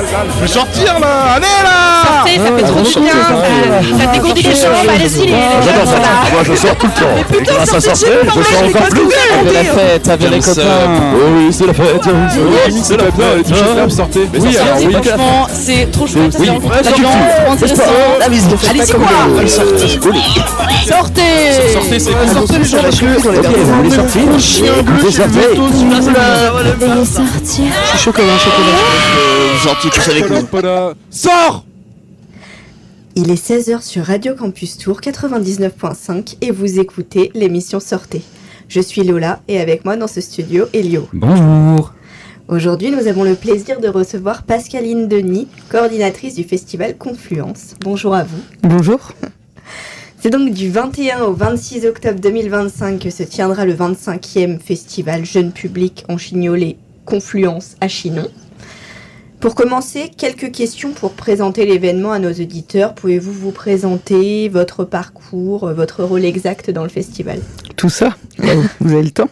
Je vais sortir là. Allez là. Sortez, ça fait trop du bien. Ça dégourdit les jambes, allez-y les J'adore jeunes, ça. là. Moi je sors tout le temps. Et grâce à sortir, je sors encore plus. C'est la fête avec les copains. Oui, c'est la fête. C'est la fête. Sortez. Oui, alors oui. Franchement, c'est trop chouette, ça Oui. fait rencontrer des Sortez. gens, trop intéressant. Allez-y quoi. Sortez. Sortez, c'est cool. Sortez les gens parce que vous voulez sortir. Chien bleu, Vous sortez. Veuillez sortir. Je suis chaud comme un chocolat. Vous sortiez tous avec nous. Sors. Il est 16h sur Radio Campus Tour 99.5 et vous écoutez l'émission Sortez. Je suis Lola et avec moi dans ce studio, Elio. Bonjour. Aujourd'hui, nous avons le plaisir de recevoir Pascaline Denis, coordinatrice du festival Confluence. Bonjour à vous. Bonjour. C'est donc du 21 au 26 octobre 2025 que se tiendra le 25e festival Jeune Public en Chignolé Confluence à Chinon. Pour commencer, quelques questions pour présenter l'événement à nos auditeurs. Pouvez-vous vous présenter, votre parcours, votre rôle exact dans le festival ? Tout ça, vous avez le temps.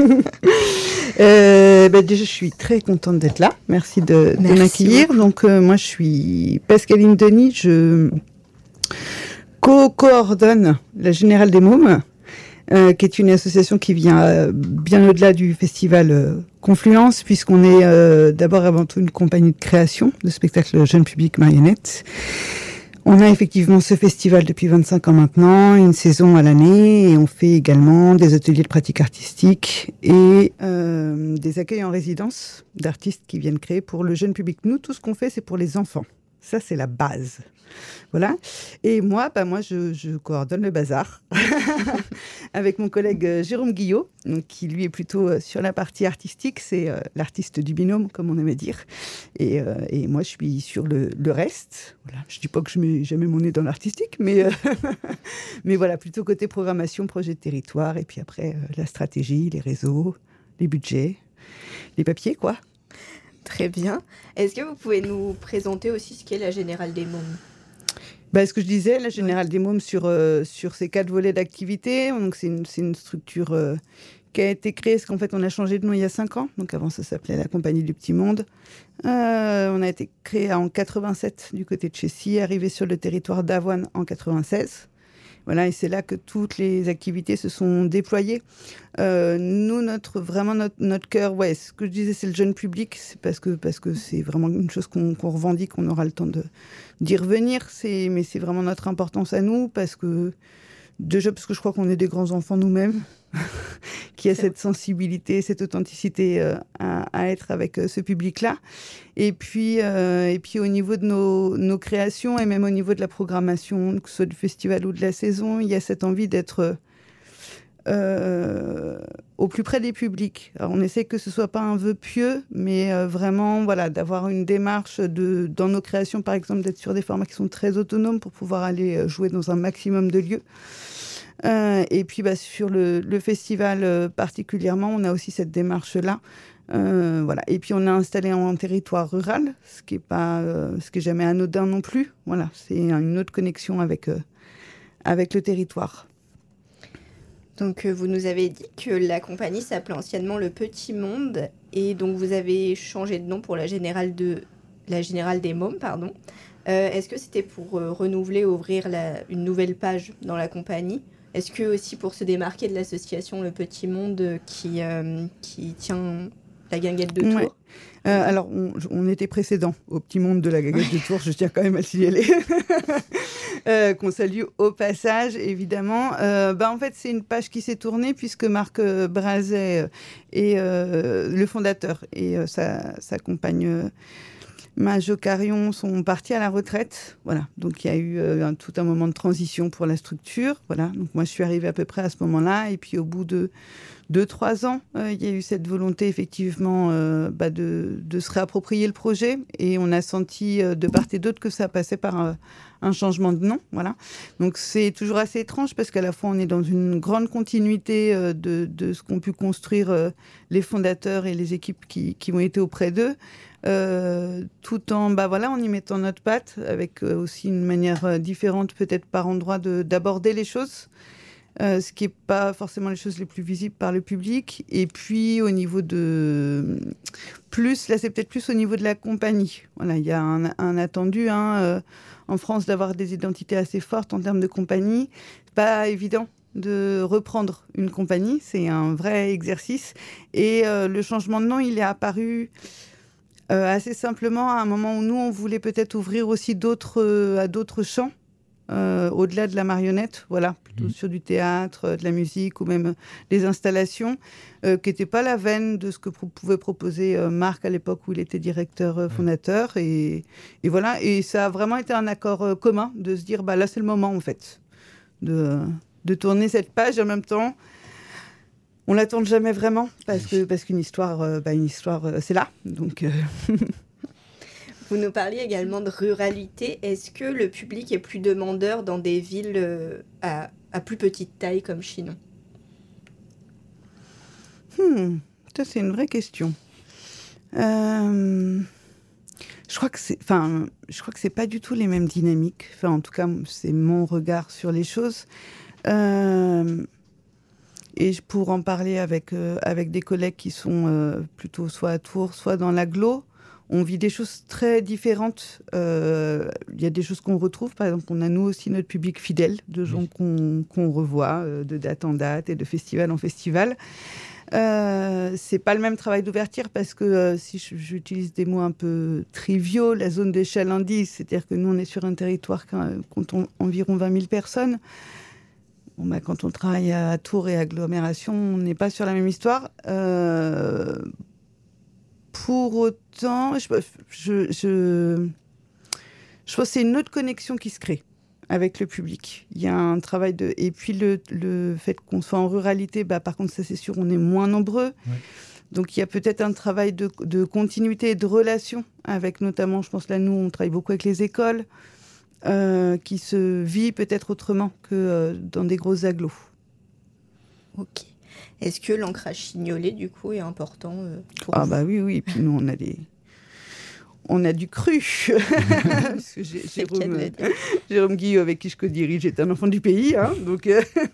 Déjà, je suis très contente d'être là. Merci de m'accueillir. beaucoup. Donc, moi, je suis Pascaline Denis. Je coordonne la Générale des Mômes, qui est une association qui vient bien au-delà du festival Confluence, puisqu'on est d'abord avant tout une compagnie de création de spectacles jeune public marionnettes. On a effectivement ce festival depuis 25 ans maintenant, une saison à l'année, et on fait également des ateliers de pratique artistique et des accueils en résidence d'artistes qui viennent créer pour le jeune public. Nous, tout ce qu'on fait, c'est pour les enfants. Ça, c'est la base. Voilà. Et moi, je coordonne le bazar avec mon collègue Jérôme Guillot, donc, qui lui est plutôt sur la partie artistique. C'est l'artiste du binôme, comme on aimait dire. Et moi, je suis sur le reste. Voilà. Je ne dis pas que je mets jamais mon nez dans l'artistique, mais voilà, plutôt côté programmation, projet de territoire. Et puis après, la stratégie, les réseaux, les budgets, les papiers, quoi. Très bien. Est-ce que vous pouvez nous présenter aussi ce qu'est la Générale des Mômes ? Ce que je disais, la Générale des Mômes sur ces 4 volets d'activité. Donc c'est une structure qui a été créée, parce qu'en fait on a changé de nom il y a 5 ans. Donc avant ça s'appelait la Compagnie du Petit Monde. On a été créé en 87 du côté de Chessy, arrivé sur le territoire d'Avoine en 96. Voilà, et c'est là que toutes les activités se sont déployées. Nous, notre cœur, ce que je disais, c'est le jeune public. C'est parce que c'est vraiment une chose qu'on revendique, on aura le temps d'y revenir. Mais c'est vraiment notre importance à nous, parce que je crois qu'on est des grands enfants nous-mêmes, qui a cette sensibilité, cette authenticité à être avec ce public-là. Et puis au niveau de nos créations, et même au niveau de la programmation, que ce soit du festival ou de la saison, il y a cette envie d'être au plus près des publics. Alors, on essaie que ce soit pas un vœu pieux, mais vraiment, voilà, d'avoir une démarche dans nos créations, par exemple, d'être sur des formats qui sont très autonomes pour pouvoir aller jouer dans un maximum de lieux. Et puis sur le festival particulièrement, on a aussi cette démarche-là. Voilà. Et puis on a installé en territoire rural, ce qui est jamais anodin non plus. Voilà, c'est une autre connexion avec le territoire. Donc vous nous avez dit que la compagnie s'appelait anciennement Le Petit Monde, et donc vous avez changé de nom pour la Générale des Mômes, pardon. Est-ce que c'était pour renouveler, ouvrir une nouvelle page dans la compagnie ? Est-ce que aussi pour se démarquer de l'association Le Petit Monde qui tient la guinguette de Tours ? Ouais. Alors, on était précédent au Petit Monde de la guinguette de Tours, je tiens quand même à le signaler. Qu'on salue au passage, évidemment. En fait, c'est une page qui s'est tournée puisque Marc Brazet est le fondateur et sa compagne Majo Carion sont partis à la retraite. Voilà. Donc, il y a eu tout un moment de transition pour la structure. Voilà. Donc, moi, je suis arrivée à peu près à ce moment-là. Et puis, au bout de 2-3 ans, il y a eu cette volonté, effectivement, de se réapproprier le projet. Et on a senti, de part et d'autre, que ça passait par un changement de nom. Voilà. Donc, c'est toujours assez étrange parce qu'à la fois, on est dans une grande continuité de ce qu'ont pu construire les fondateurs et les équipes qui ont été auprès d'eux. Tout en en y mettant notre patte, avec aussi une manière différente peut-être par endroit d'aborder les choses. ce qui n'est pas forcément les choses les plus visibles par le public. Et puis, au niveau de... là, c'est peut-être plus au niveau de la compagnie. Voilà, il y a un attendu en France d'avoir des identités assez fortes en termes de compagnie. C'est pas évident de reprendre une compagnie, c'est un vrai exercice. Et le changement de nom, il est apparu assez simplement à un moment où nous, on voulait peut-être ouvrir aussi à d'autres champs, au-delà de la marionnette, voilà, plutôt sur du théâtre, de la musique ou même des installations, qui n'étaient pas la veine de ce que pouvait proposer Marc à l'époque où il était directeur fondateur. Et voilà, et ça a vraiment été un accord commun de se dire, là, c'est le moment, en fait, de tourner cette page. En même temps, on la tourne jamais vraiment parce qu'une histoire, c'est là. Donc, Vous nous parliez également de ruralité. Est-ce que le public est plus demandeur dans des villes à plus petite taille comme Chinon ? Ça, c'est une vraie question. Je crois que c'est pas du tout les mêmes dynamiques. Enfin, en tout cas, c'est mon regard sur les choses. Et pour en parler avec des collègues qui sont plutôt soit à Tours, soit dans l'agglo, on vit des choses très différentes. Il y a des choses qu'on retrouve. Par exemple, on a nous aussi notre public fidèle, de gens qu'on revoit de date en date et de festival en festival. C'est pas le même travail d'ouverture parce que si j'utilise des mots un peu triviaux, la zone de chalandise, c'est-à-dire que nous on est sur un territoire qui compte environ 20 000 personnes. Quand on travaille à Tours et agglomération, on n'est pas sur la même histoire. Pour autant, je pense que c'est une autre connexion qui se crée avec le public. Il y a un travail de... Et puis le fait qu'on soit en ruralité, par contre, ça c'est sûr, on est moins nombreux. Ouais. Donc il y a peut-être un travail de continuité et de relation avec notamment, je pense là, nous, on travaille beaucoup avec les écoles, qui se vit peut-être autrement que dans des grosses agglos. Ok. Est-ce que l'ancrage Chignolé, du coup, est important pour vous ? Oui. Et puis nous, on a du cru. Parce que Jérôme Guillot, avec qui je co-dirige, est un enfant du pays. Donc,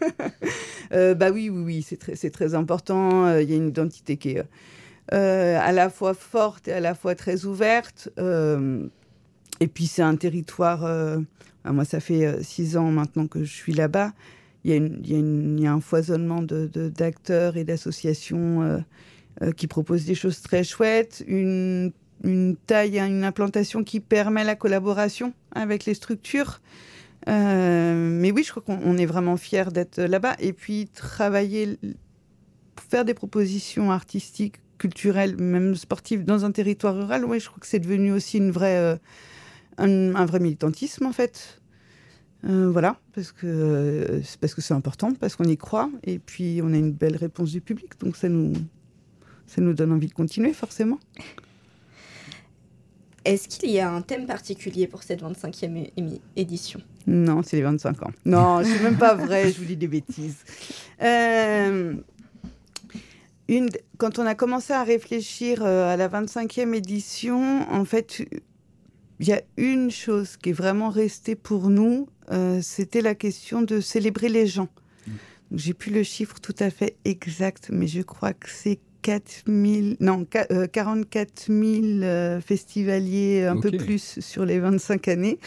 oui, c'est très important. Il y a une identité qui est à la fois forte et à la fois très ouverte. Et puis, c'est un territoire... moi, ça fait 6 ans maintenant que je suis là-bas. Il y a un foisonnement d'acteurs et d'associations qui proposent des choses très chouettes, une taille, une implantation qui permet la collaboration avec les structures. Mais oui, je crois qu'on est vraiment fiers d'être là-bas. Et puis, faire des propositions artistiques, culturelles, même sportives, dans un territoire rural, je crois que c'est devenu aussi un vrai militantisme, en fait. Parce que c'est important, parce qu'on y croit, et puis on a une belle réponse du public, donc ça nous donne envie de continuer, forcément. Est-ce qu'il y a un thème particulier pour cette 25e édition ? Non, c'est les 25 ans. Non, c'est même pas vrai, je vous dis des bêtises. Quand on a commencé à réfléchir à la 25e édition, en fait... Il y a une chose qui est vraiment restée pour nous, c'était la question de célébrer les gens. Donc, j'ai plus le chiffre tout à fait exact, mais je crois que c'est 44 000 festivaliers, un peu plus sur les 25 années.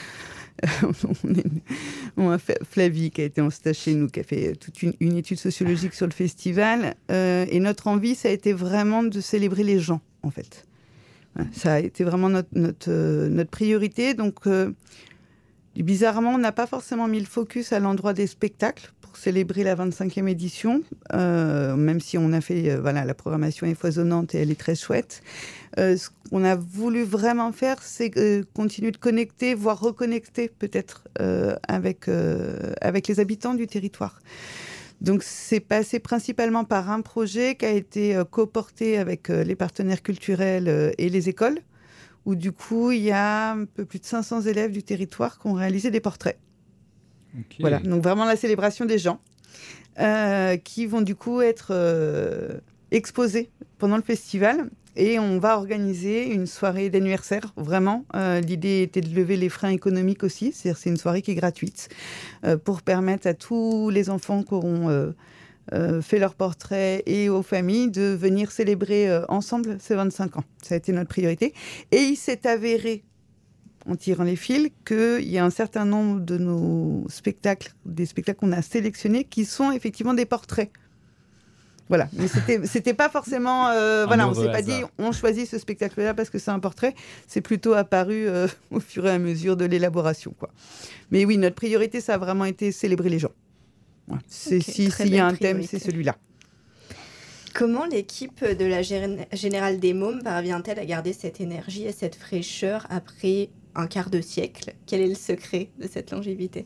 On a Flavie qui a été en stage chez nous, qui a fait toute une étude sociologique sur le festival. Et notre envie, ça a été vraiment de célébrer les gens, en fait. Ça a été vraiment notre priorité. Donc, bizarrement, on n'a pas forcément mis le focus à l'endroit des spectacles pour célébrer la 25e édition, même si on a fait... la programmation est foisonnante et elle est très chouette. Ce qu'on a voulu vraiment faire, c'est continuer de connecter, voire reconnecter peut-être avec les habitants du territoire. Donc, c'est passé principalement par un projet qui a été coporté avec les partenaires culturels et les écoles, où du coup, il y a un peu plus de 500 élèves du territoire qui ont réalisé des portraits. Voilà, donc vraiment la célébration des gens, qui vont du coup être exposés pendant le festival. Et on va organiser une soirée d'anniversaire, vraiment. L'idée était de lever les freins économiques aussi. C'est-à-dire c'est une soirée qui est gratuite pour permettre à tous les enfants qui auront fait leur portrait et aux familles de venir célébrer ensemble ces 25 ans. Ça a été notre priorité. Et il s'est avéré, en tirant les fils, qu'il y a un certain nombre de nos spectacles, des spectacles qu'on a sélectionnés, qui sont effectivement des portraits. Voilà, mais c'était pas forcément... voilà, on s'est pas dit, on choisit ce spectacle-là parce que c'est un portrait. C'est plutôt apparu au fur et à mesure de l'élaboration, quoi. Mais oui, notre priorité, ça a vraiment été célébrer les gens. Ouais. S'il y a un thème, c'est celui-là. Comment l'équipe de la Générale des Mômes parvient-elle à garder cette énergie et cette fraîcheur après un quart de siècle? Quel est le secret de cette longévité?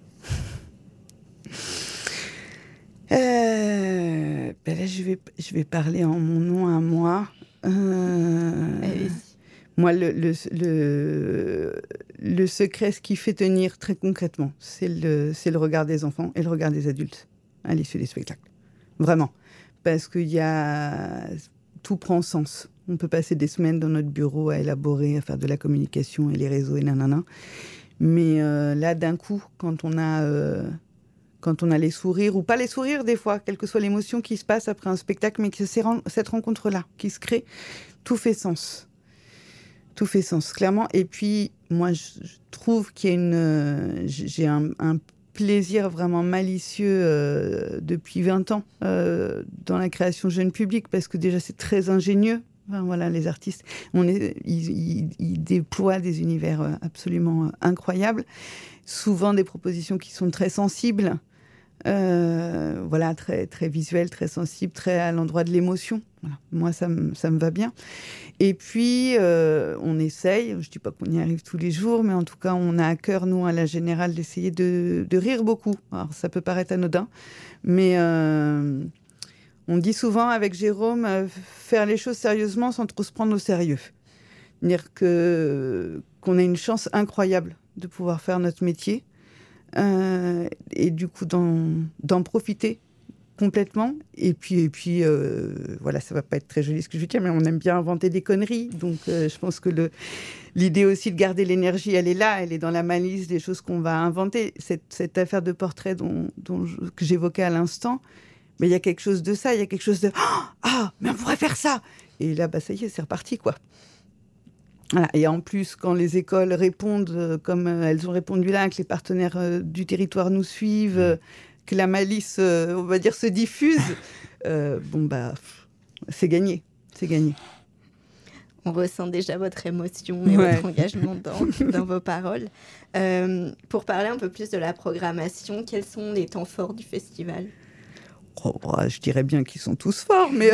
Là, je vais parler en mon nom à moi. Moi, le secret, ce qui fait tenir très concrètement, c'est le regard des enfants et le regard des adultes à l'issue des spectacles. Vraiment. Parce que tout prend sens. On peut passer des semaines dans notre bureau à élaborer, à faire de la communication et les réseaux et nanana. Mais là, d'un coup, quand on a les sourires, ou pas les sourires des fois, quelle que soit l'émotion qui se passe après un spectacle, mais que cette rencontre-là qui se crée, tout fait sens. Tout fait sens, clairement. Et puis, moi, je trouve qu'il y a j'ai un plaisir vraiment malicieux depuis 20 ans dans la création jeune public, parce que déjà, c'est très ingénieux. Enfin, voilà, les artistes, ils déploient des univers absolument incroyables. Souvent, des propositions qui sont très sensibles. Voilà, très, très visuel, très sensible, très à l'endroit de l'émotion. Voilà. Moi, ça me va bien. Et puis, on essaye, je ne dis pas qu'on y arrive tous les jours, mais en tout cas, on a à cœur, nous, à la Générale, d'essayer de rire beaucoup. Alors, ça peut paraître anodin, mais on dit souvent avec Jérôme, faire les choses sérieusement sans trop se prendre au sérieux. Dire qu'on a une chance incroyable de pouvoir faire notre métier. Et du coup d'en profiter complètement et puis voilà, ça va pas être très joli ce que je veux dire, mais on aime bien inventer des conneries, donc je pense que l'idée aussi de garder l'énergie, elle est là, elle est dans la malice des choses qu'on va inventer. Cette affaire de portrait que j'évoquais à l'instant, mais il y a quelque chose de ça, il y a quelque chose de mais on pourrait faire ça, et là ça y est, c'est reparti, quoi. Voilà. Et en plus, quand les écoles répondent comme elles ont répondu là, que les partenaires du territoire nous suivent, que la malice, on va dire, se diffuse, c'est gagné. C'est gagné. On ressent déjà votre émotion et votre engagement dans vos paroles. Pour parler un peu plus de la programmation, quels sont les temps forts du festival? Je dirais bien qu'ils sont tous forts, mais...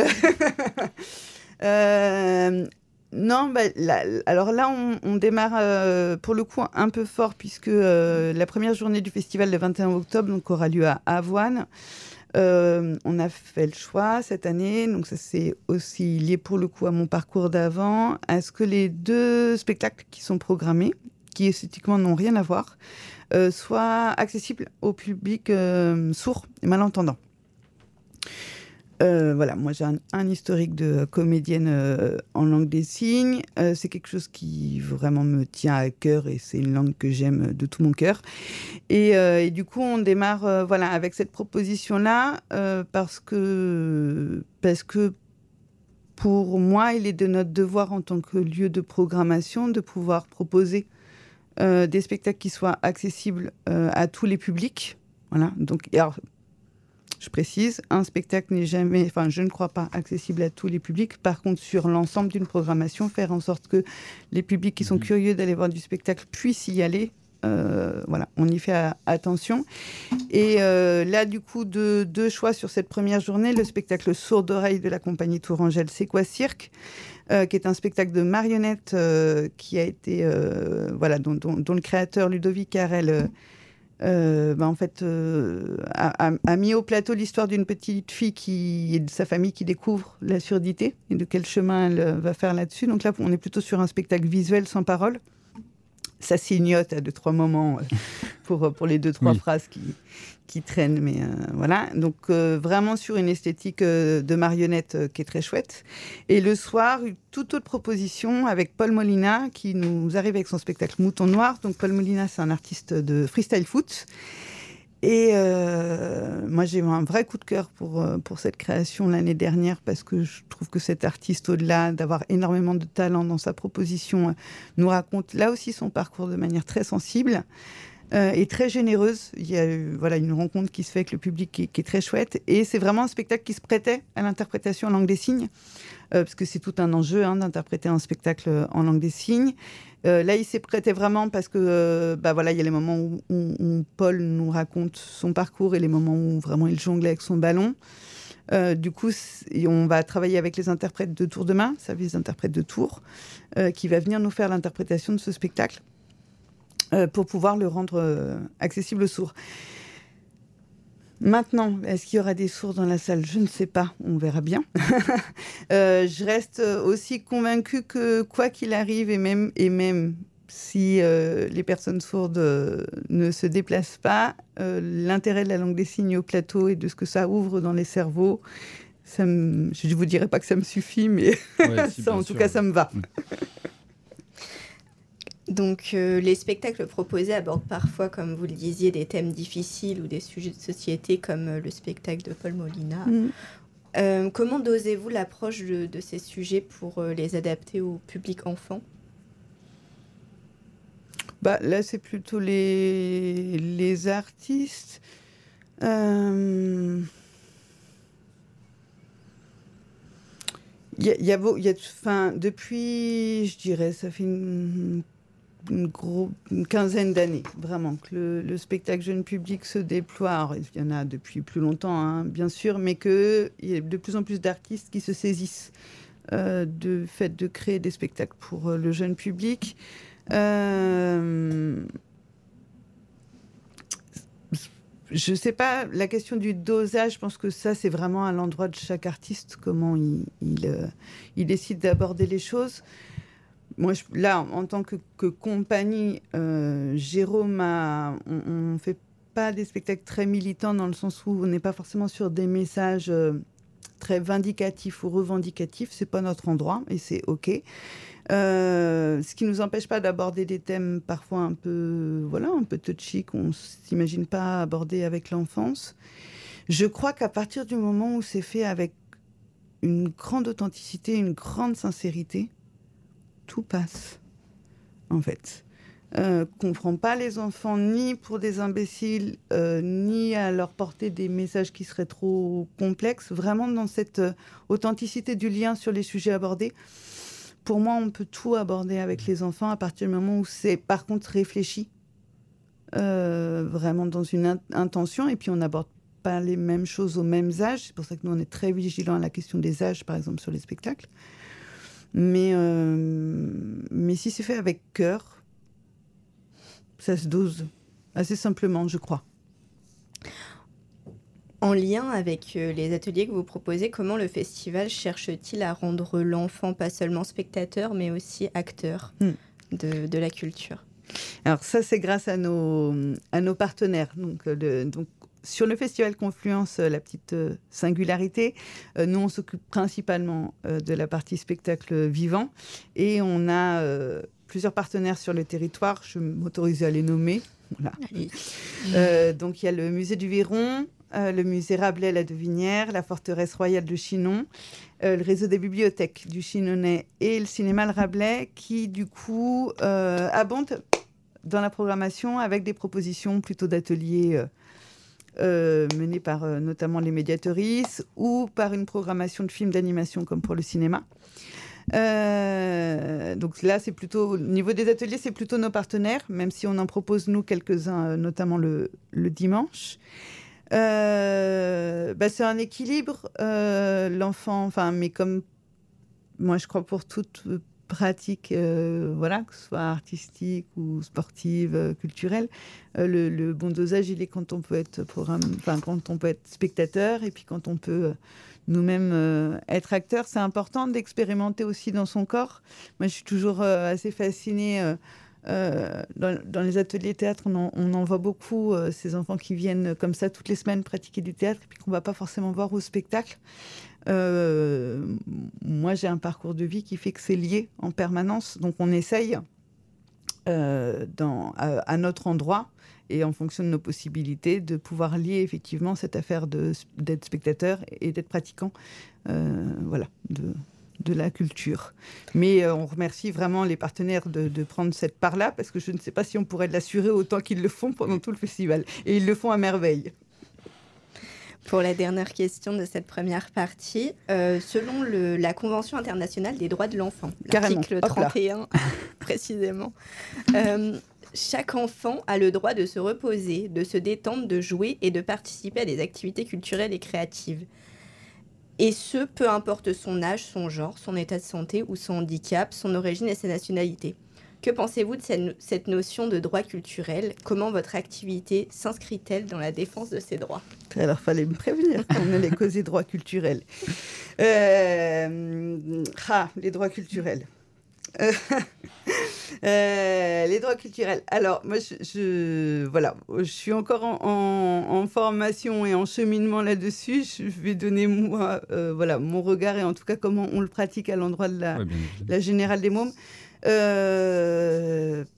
Non, alors là, on démarre pour le coup un peu fort, puisque la première journée du festival, le 21 octobre, donc, aura lieu à Avoine. On a fait le choix cette année, donc ça c'est aussi lié pour le coup à mon parcours d'avant, à ce que les 2 spectacles qui sont programmés, qui esthétiquement n'ont rien à voir, soient accessibles au public sourd et malentendant. Voilà, moi j'ai un historique de comédienne en langue des signes. C'est quelque chose qui vraiment me tient à cœur et c'est une langue que j'aime de tout mon cœur. Et du coup, on démarre avec cette proposition-là parce que pour moi, il est de notre devoir en tant que lieu de programmation de pouvoir proposer des spectacles qui soient accessibles à tous les publics. Voilà, donc... Alors, je précise, un spectacle n'est jamais, je ne crois pas, accessible à tous les publics. Par contre, sur l'ensemble d'une programmation, faire en sorte que les publics qui sont curieux d'aller voir du spectacle puissent y aller. Voilà, on y fait attention. Et là, du coup, 2 choix sur cette première journée. Le spectacle Sourd d'oreille de la compagnie Tourangelle, C'est quoi Cirque, qui est un spectacle de marionnettes qui a été, dont le créateur Ludovic Carrel a mis au plateau l'histoire d'une petite fille et de sa famille qui découvre la surdité et de quel chemin elle va faire là-dessus. Donc là, on est plutôt sur un spectacle visuel sans parole. Ça signote à 2-3 moments pour les 2-3 phrases qui traînent. Mais voilà, donc vraiment sur une esthétique de marionnette qui est très chouette. Et le soir, une toute autre proposition avec Paul Molina qui nous arrive avec son spectacle Mouton Noir. Donc Paul Molina, c'est un artiste de freestyle foot. Et moi, j'ai eu un vrai coup de cœur pour cette création l'année dernière parce que je trouve que cet artiste, au-delà d'avoir énormément de talent dans sa proposition, nous raconte là aussi son parcours de manière très sensible et très généreuse. Il y a une rencontre qui se fait avec le public qui est très chouette. Et c'est vraiment un spectacle qui se prêtait à l'interprétation en langue des signes parce que c'est tout un enjeu d'interpréter un spectacle en langue des signes. Là, il s'est prêté vraiment parce que, il y a les moments où Paul nous raconte son parcours et les moments où vraiment il jongle avec son ballon. Du coup, on va travailler avec les interprètes de Tours Demain, service d'interprètes de Tours, qui va venir nous faire l'interprétation de ce spectacle pour pouvoir le rendre accessible aux sourds. Maintenant, est-ce qu'il y aura des sourds dans la salle ? Je ne sais pas, on verra bien. Je reste aussi convaincue que quoi qu'il arrive, et même si les personnes sourdes ne se déplacent pas, l'intérêt de la langue des signes au plateau et de ce que ça ouvre dans les cerveaux, je ne vous dirai pas que ça me suffit, mais en tout cas, ça me va. Donc, les spectacles proposés abordent parfois, comme vous le disiez, des thèmes difficiles ou des sujets de société, comme le spectacle de Paul Molina. Comment dosez-vous l'approche de ces sujets pour les adapter au public enfant ? Là, c'est plutôt les artistes. Depuis, je dirais, ça fait une quinzaine d'années, vraiment, que le spectacle jeune public se déploie. Alors, il y en a depuis plus longtemps, bien sûr, mais qu'il y a de plus en plus d'artistes qui se saisissent du fait de créer des spectacles pour le jeune public. Je sais pas, la question du dosage, je pense que ça, c'est vraiment à l'endroit de chaque artiste, comment il décide d'aborder les choses. Moi, là, en tant que compagnie, Jérôme, on fait pas des spectacles très militants dans le sens où on n'est pas forcément sur des messages très vindicatifs ou revendicatifs. C'est pas notre endroit et c'est OK. Ce qui nous empêche pas d'aborder des thèmes parfois un peu touchy qu'on s'imagine pas aborder avec l'enfance. Je crois qu'à partir du moment où c'est fait avec une grande authenticité, une grande sincérité, tout passe, en fait. Qu'on prend pas les enfants ni pour des imbéciles, ni à leur porter des messages qui seraient trop complexes. Vraiment dans cette authenticité du lien sur les sujets abordés. Pour moi, on peut tout aborder avec les enfants à partir du moment où c'est, par contre, réfléchi. Vraiment dans une intention. Et puis, on n'aborde pas les mêmes choses aux mêmes âges. C'est pour ça que nous, on est très vigilants à la question des âges, par exemple, sur les spectacles. Mais si c'est fait avec cœur, ça se dose assez simplement, je crois. En lien avec les ateliers que vous proposez, comment le festival cherche-t-il à rendre l'enfant pas seulement spectateur, mais aussi acteur de la culture ? Alors ça, c'est grâce à nos partenaires. Donc, sur le festival Confluence, la petite singularité, nous, on s'occupe principalement de la partie spectacle vivant. Et on a plusieurs partenaires sur le territoire. Je m'autorise à les nommer. Voilà. Donc, il y a le musée du Viron, le musée Rabelais La Devinière, la forteresse royale de Chinon, le réseau des bibliothèques du Chinonnais et le cinéma Le Rabelais qui, du coup, abondent dans la programmation avec des propositions plutôt d'ateliers menés par notamment les médiatrices ou par une programmation de films d'animation comme pour le cinéma. Donc là, c'est plutôt, au niveau des ateliers, c'est plutôt nos partenaires, même si on en propose, nous, quelques-uns, notamment le dimanche. C'est un équilibre, l'enfant, mais comme moi, je crois pour toute pratique, que ce soit artistique ou sportive, culturelle, le bon dosage, il est quand on peut être quand on peut être spectateur et puis quand on peut nous-mêmes être acteur. C'est important d'expérimenter aussi dans son corps. Moi, je suis toujours assez fascinée Dans les ateliers théâtre, on en voit beaucoup, ces enfants qui viennent comme ça toutes les semaines pratiquer du théâtre et puis qu'on ne va pas forcément voir au spectacle. Moi, j'ai un parcours de vie qui fait que c'est lié en permanence. Donc, on essaye à notre endroit et en fonction de nos possibilités de pouvoir lier effectivement cette affaire d'être spectateur et d'être pratiquant. Voilà, de la culture. Mais on remercie vraiment les partenaires de prendre cette part-là, parce que je ne sais pas si on pourrait l'assurer autant qu'ils le font pendant tout le festival. Et ils le font à merveille. Pour la dernière question de cette première partie, selon la Convention internationale des droits de l'enfant, l'article 31 précisément, chaque enfant a le droit de se reposer, de se détendre, de jouer et de participer à des activités culturelles et créatives. Et ce, peu importe son âge, son genre, son état de santé ou son handicap, son origine et sa nationalité. Que pensez-vous de cette notion de droit culturel ? Comment votre activité s'inscrit-elle dans la défense de ces droits ? Alors, il fallait me prévenir qu'on allait causer droits culturels. Les droits culturels. Les droits culturels. Alors, moi, voilà, je suis encore en formation et en cheminement là-dessus. Je vais donner, moi, voilà, mon regard et en tout cas comment on le pratique à l'endroit de la Générale des Mômes. La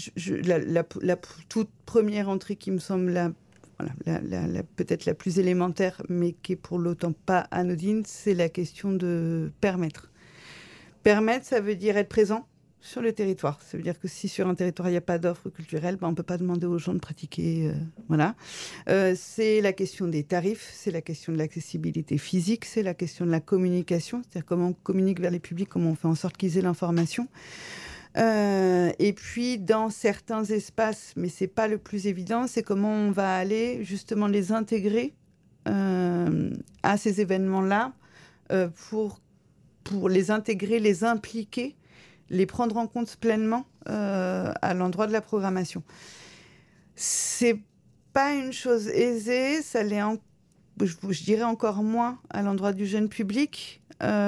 toute première entrée qui me semble peut-être la plus élémentaire, mais qui est pour l'autant pas anodine, c'est la question de permettre. Permettre, ça veut dire être présent sur le territoire. Ça veut dire que si sur un territoire, il n'y a pas d'offre culturelle, on ne peut pas demander aux gens de pratiquer. Voilà. C'est la question des tarifs, c'est la question de l'accessibilité physique, c'est la question de la communication, c'est-à-dire comment on communique vers les publics, comment on fait en sorte qu'ils aient l'information. Et puis, dans certains espaces, mais ce n'est pas le plus évident, c'est comment on va aller justement les intégrer à ces événements-là pour les intégrer, les impliquer, les prendre en compte pleinement à l'endroit de la programmation. C'est pas une chose aisée, ça l'est, je dirais encore moins à l'endroit du jeune public,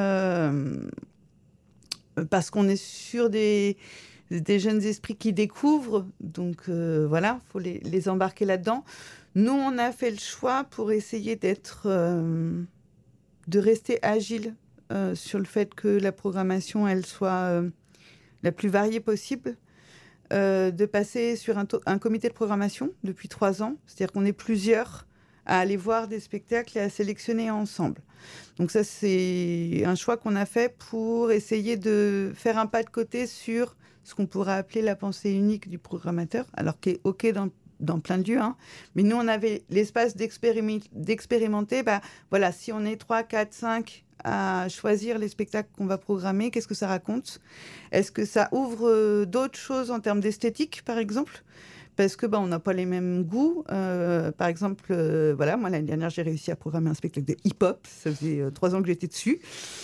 parce qu'on est sur des jeunes esprits qui découvrent, donc voilà, faut les embarquer là-dedans. Nous, on a fait le choix pour essayer de rester agile sur le fait que la programmation, elle soit la plus variée possible, de passer sur un comité de programmation depuis 3 ans, c'est-à-dire qu'on est plusieurs à aller voir des spectacles et à sélectionner ensemble. Donc ça, c'est un choix qu'on a fait pour essayer de faire un pas de côté sur ce qu'on pourrait appeler la pensée unique du programmateur, alors qui est OK dans plein de lieux, hein. Mais nous, on avait l'espace d'expérimenter, voilà, si on est 3, 4, 5 à choisir les spectacles qu'on va programmer, qu'est-ce que ça raconte ? Est-ce que ça ouvre d'autres choses en termes d'esthétique, par exemple ? Parce que on n'a pas les mêmes goûts. Par exemple, voilà, moi, l'année dernière, j'ai réussi à programmer un spectacle de hip-hop. Ça faisait 3 ans que j'étais dessus.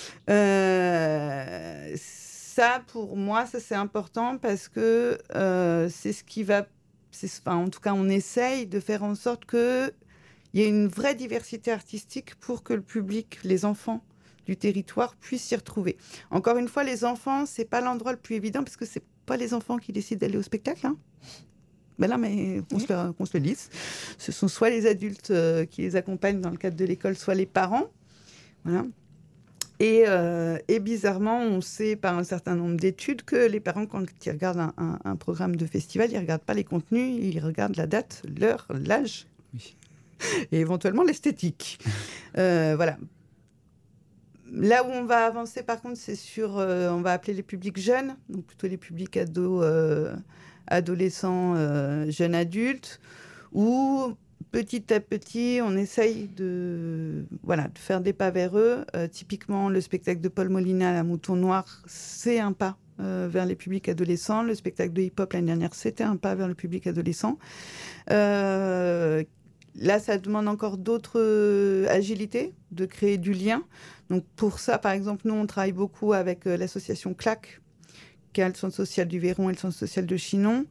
Ça, pour moi, ça, c'est important parce que c'est ce qui va... en tout cas, on essaye de faire en sorte qu'il y ait une vraie diversité artistique pour que le public, les enfants du territoire, puissent s'y retrouver. Encore une fois, les enfants, c'est pas l'endroit le plus évident parce que c'est pas les enfants qui décident d'aller au spectacle, hein. Ben là, mais qu'on se le dise. Ce sont soit les adultes qui les accompagnent dans le cadre de l'école, soit les parents. Voilà. Et bizarrement, on sait par un certain nombre d'études que les parents, quand ils regardent un programme de festival, ils ne regardent pas les contenus, ils regardent la date, l'heure, l'âge, oui. Et éventuellement l'esthétique. Voilà. Là où on va avancer, par contre, c'est sur, on va appeler les publics jeunes, donc plutôt les publics adolescents, jeunes adultes, où petit à petit, on essaye de faire des pas vers eux. Typiquement, le spectacle de Paul Molina, La Mouton Noir, c'est un pas vers les publics adolescents. Le spectacle de hip-hop l'année dernière, c'était un pas vers le public adolescent. Là, ça demande encore d'autres agilités, de créer du lien. Donc pour ça, par exemple, nous, on travaille beaucoup avec l'association CLAC, qui a le centre social du Véron et le centre social de Chinon,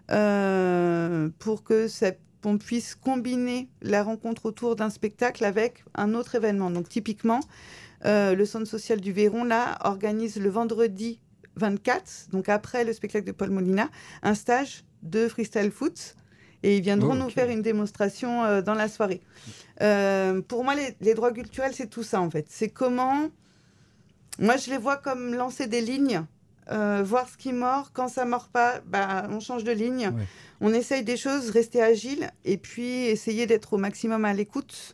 pour qu'on puisse combiner la rencontre autour d'un spectacle avec un autre événement. Donc typiquement, le centre social du Véron, là, organise le vendredi 24, donc après le spectacle de Paul Molina, un stage de freestyle foot. Et ils viendront nous faire une démonstration dans la soirée. Pour moi, les droits culturels, c'est tout ça, en fait. C'est comment... Moi, je les vois comme lancer des lignes, voir ce qui mord. Quand ça mord pas, on change de ligne. Ouais. On essaye des choses, rester agile, et puis essayer d'être au maximum à l'écoute.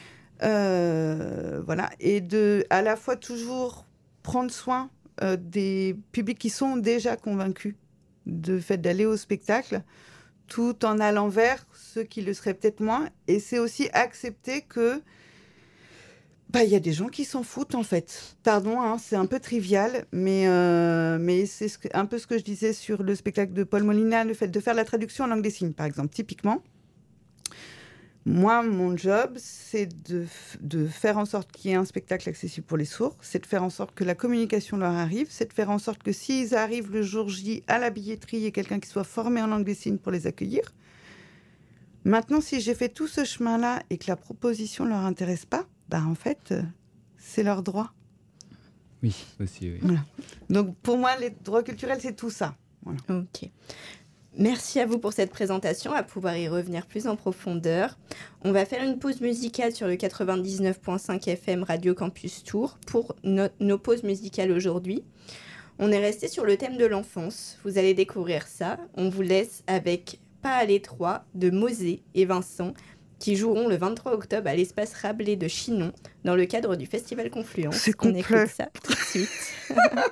Voilà. Et à la fois toujours prendre soin des publics qui sont déjà convaincus du fait d'aller au spectacle, tout en allant vers ceux qui le seraient peut-être moins. Et c'est aussi accepter que y a des gens qui s'en foutent, en fait. Pardon, hein, c'est un peu trivial, mais c'est un peu ce que je disais sur le spectacle de Paul Molina, le fait de faire la traduction en langue des signes, par exemple. Typiquement, moi, mon job, c'est de faire en sorte qu'il y ait un spectacle accessible pour les sourds, c'est de faire en sorte que la communication leur arrive, c'est de faire en sorte que s'ils arrivent le jour J à la billetterie, il y ait quelqu'un qui soit formé en langue des signes pour les accueillir. Maintenant, si j'ai fait tout ce chemin-là et que la proposition ne leur intéresse pas, en fait, c'est leur droit. Oui, aussi, oui. Voilà. Donc, pour moi, les droits culturels, c'est tout ça. Voilà. Ok. Merci à vous pour cette présentation, à pouvoir y revenir plus en profondeur. On va faire une pause musicale sur le 99.5 FM Radio Campus Tours pour nos pauses musicales aujourd'hui. On est resté sur le thème de l'enfance. Vous allez découvrir ça. On vous laisse avec Pas à l'étroit de Mosé et Vincent qui joueront le 23 octobre à l'espace Rabelais de Chinon dans le cadre du Festival Confluence. C'est complet. On écoute ça tout de suite.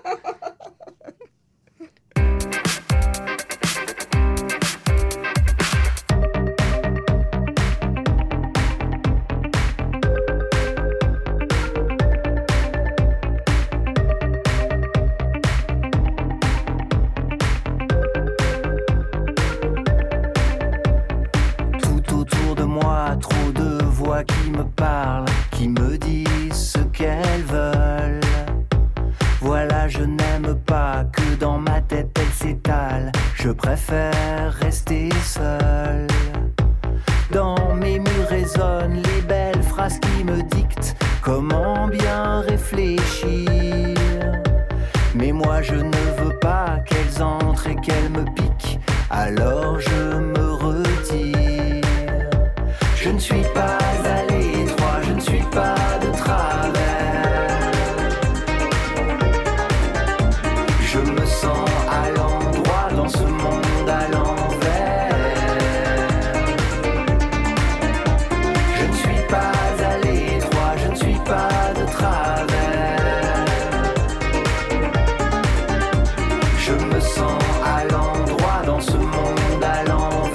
Trop de voix qui me parlent, qui me disent ce qu'elles veulent. Voilà, je n'aime pas que dans ma tête elles s'étalent. Je préfère rester seul. Dans mes murs résonnent les belles phrases qui me dictent comment bien réfléchir. Mais moi je ne veux pas qu'elles entrent et qu'elles me piquent, alors je me retire. Je ne suis pas à l'étroit, je ne suis pas de travers. Je me sens à l'endroit dans ce monde à l'envers. Je ne suis pas à l'étroit, je ne suis pas de travers. Je me sens à l'endroit dans ce monde à l'envers.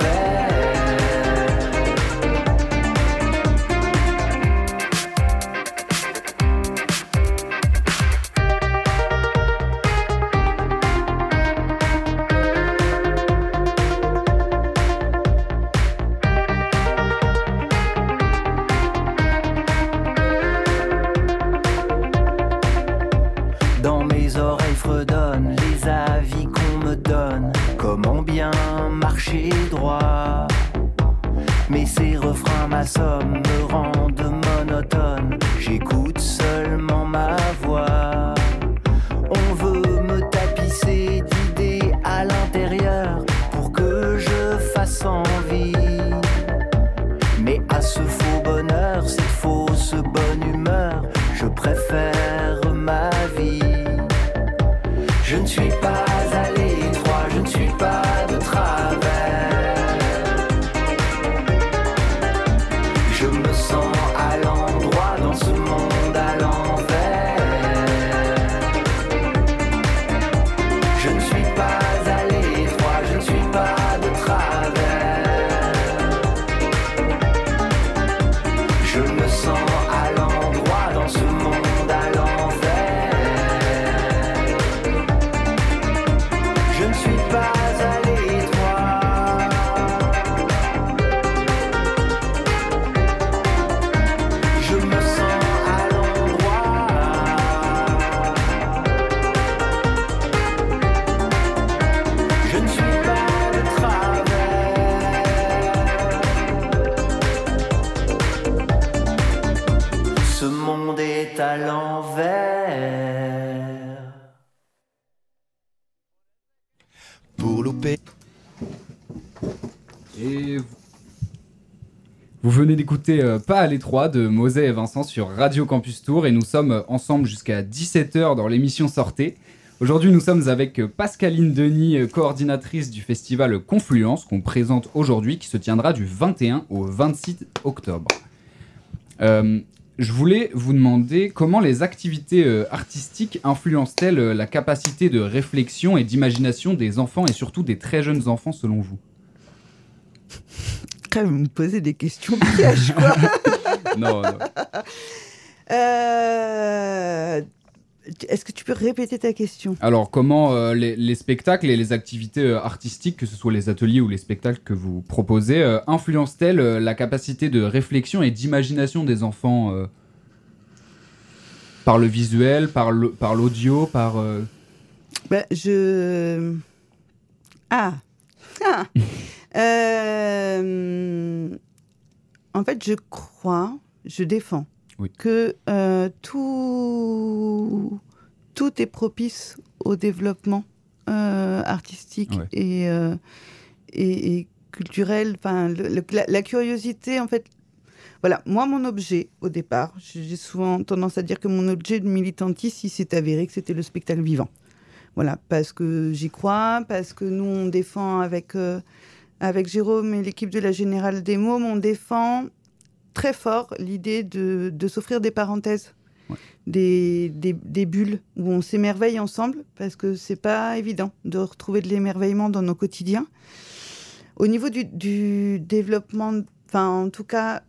Comment bien marcher droit. Mais ces refrains m'assomment, me rendent monotone. J'écoute seulement ma voix. On veut me tapisser d'idées à l'intérieur pour que je fasse envie. Mais à ce faux bonheur, cette fausse bonne humeur, je préfère ma vie. Je ne suis pas à l'étroit, je ne suis pas de travers. Je me sens à l'endroit dans ce monde à l'envers. Et vous venez d'écouter Pas à l'étroit de Mosey et Vincent sur Radio Campus Tour et nous sommes ensemble jusqu'à 17h dans l'émission Sortez. Aujourd'hui, nous sommes avec Pascaline Denis, coordinatrice du festival Confluence qu'on présente aujourd'hui qui se tiendra du 21 au 26 octobre. Je voulais vous demander comment les activités artistiques influencent-elles la capacité de réflexion et d'imagination des enfants et surtout des très jeunes enfants selon vous ? Quand même, vous me posez des questions pièges, quoi. Non. Est-ce que tu peux répéter ta question ? Alors, comment les spectacles et les activités artistiques, que ce soit les ateliers ou les spectacles que vous proposez, influencent-elles la capacité de réflexion et d'imagination des enfants par le visuel, par l'audio, par... En fait, je défends que tout est propice au développement artistique et culturel. Enfin, la curiosité, en fait. Voilà, moi, mon objet, au départ, j'ai souvent tendance à dire que mon objet de militantisme, il s'est avéré que c'était le spectacle vivant. Voilà, parce que j'y crois, parce que nous, on défend avec Jérôme et l'équipe de la Générale des Mômes, on défend très fort l'idée de s'offrir des parenthèses, des bulles où on s'émerveille ensemble, parce que c'est pas évident de retrouver de l'émerveillement dans nos quotidiens. Au niveau du développement, enfin en tout cas,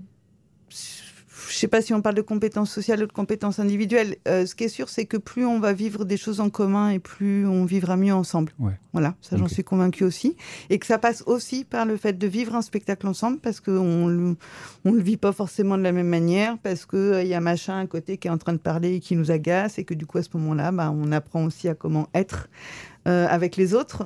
je sais pas si on parle de compétences sociales ou de compétences individuelles. Ce qui est sûr, c'est que plus on va vivre des choses en commun et plus on vivra mieux ensemble. Ouais. Voilà, ça j'en suis convaincue aussi. Et que ça passe aussi par le fait de vivre un spectacle ensemble, parce qu'on le vit pas forcément de la même manière, parce qu'il y a machin à côté qui est en train de parler et qui nous agace, et que du coup, à ce moment-là, on apprend aussi à comment être avec les autres.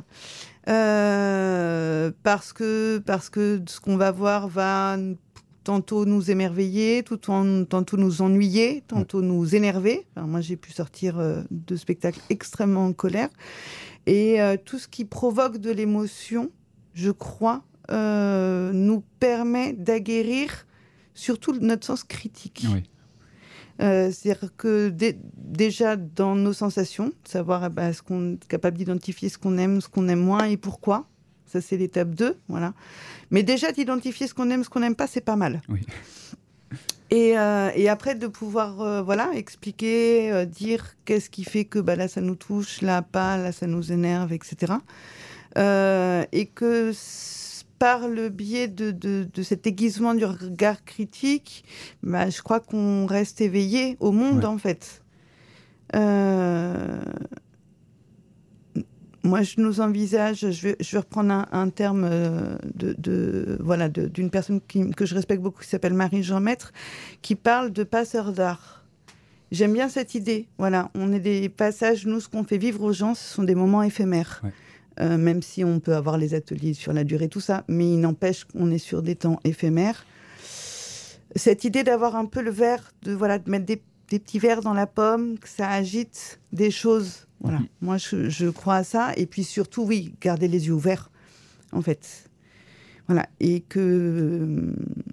Parce que ce qu'on va voir va tantôt nous émerveiller, tantôt nous ennuyer, tantôt nous énerver. Enfin, moi, j'ai pu sortir de spectacles extrêmement en colère. Et tout ce qui provoque de l'émotion, je crois, nous permet d'aguerrir surtout notre sens critique. Oui. C'est-à-dire que déjà dans nos sensations, savoir est-ce qu'on est capable d'identifier ce qu'on aime moins et pourquoi. Ça, c'est l'étape 2, voilà. Mais déjà, d'identifier ce qu'on n'aime pas, c'est pas mal. Oui. Et après, de pouvoir expliquer, dire qu'est-ce qui fait que là, ça nous touche, là, pas, là, ça nous énerve, etc. Et que par le biais de cet aiguisement du regard critique, je crois qu'on reste éveillé au monde, en fait. Moi, je nous envisage, je vais reprendre un terme d'une personne que je respecte beaucoup, qui s'appelle Marie-Jean Maître, qui parle de passeurs d'art. J'aime bien cette idée. Voilà, on est des passages, nous, ce qu'on fait vivre aux gens, ce sont des moments éphémères. Ouais. Même si on peut avoir les ateliers sur la durée, tout ça, mais il n'empêche qu'on est sur des temps éphémères. Cette idée d'avoir un peu le verre, de mettre des petits verres dans la pomme, que ça agite des choses. Voilà, moi je crois à ça. Et puis surtout, oui, garder les yeux ouverts, en fait. Voilà, et que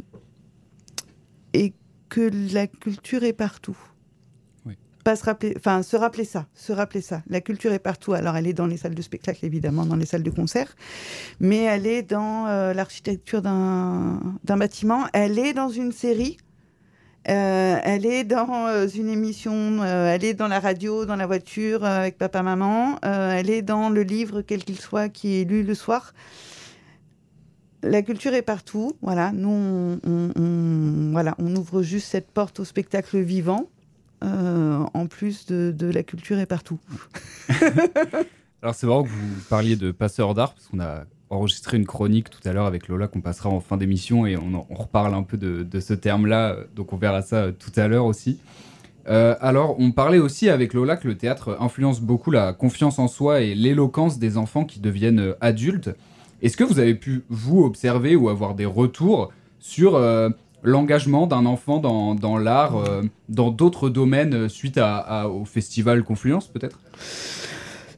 la culture est partout. Oui. Se rappeler ça. La culture est partout. Alors, elle est dans les salles de spectacle, évidemment, dans les salles de concert, mais elle est dans l'architecture d'un bâtiment. Elle est dans une série. Elle est dans une émission, elle est dans la radio, dans la voiture avec papa, maman, elle est dans le livre, quel qu'il soit, qui est lu le soir. La culture est partout. Voilà, nous, on ouvre juste cette porte au spectacle vivant, en plus de la culture est partout. Alors, c'est marrant que vous parliez de passeurs d'art, parce qu'on a enregistré une chronique tout à l'heure avec Lola qu'on passera en fin d'émission et on reparle un peu de ce terme-là, donc on verra ça tout à l'heure aussi. Alors, on parlait aussi avec Lola que le théâtre influence beaucoup la confiance en soi et l'éloquence des enfants qui deviennent adultes. Est-ce que vous avez pu, vous, observer ou avoir des retours sur l'engagement d'un enfant dans l'art, dans d'autres domaines, suite au festival Confluence, peut-être ?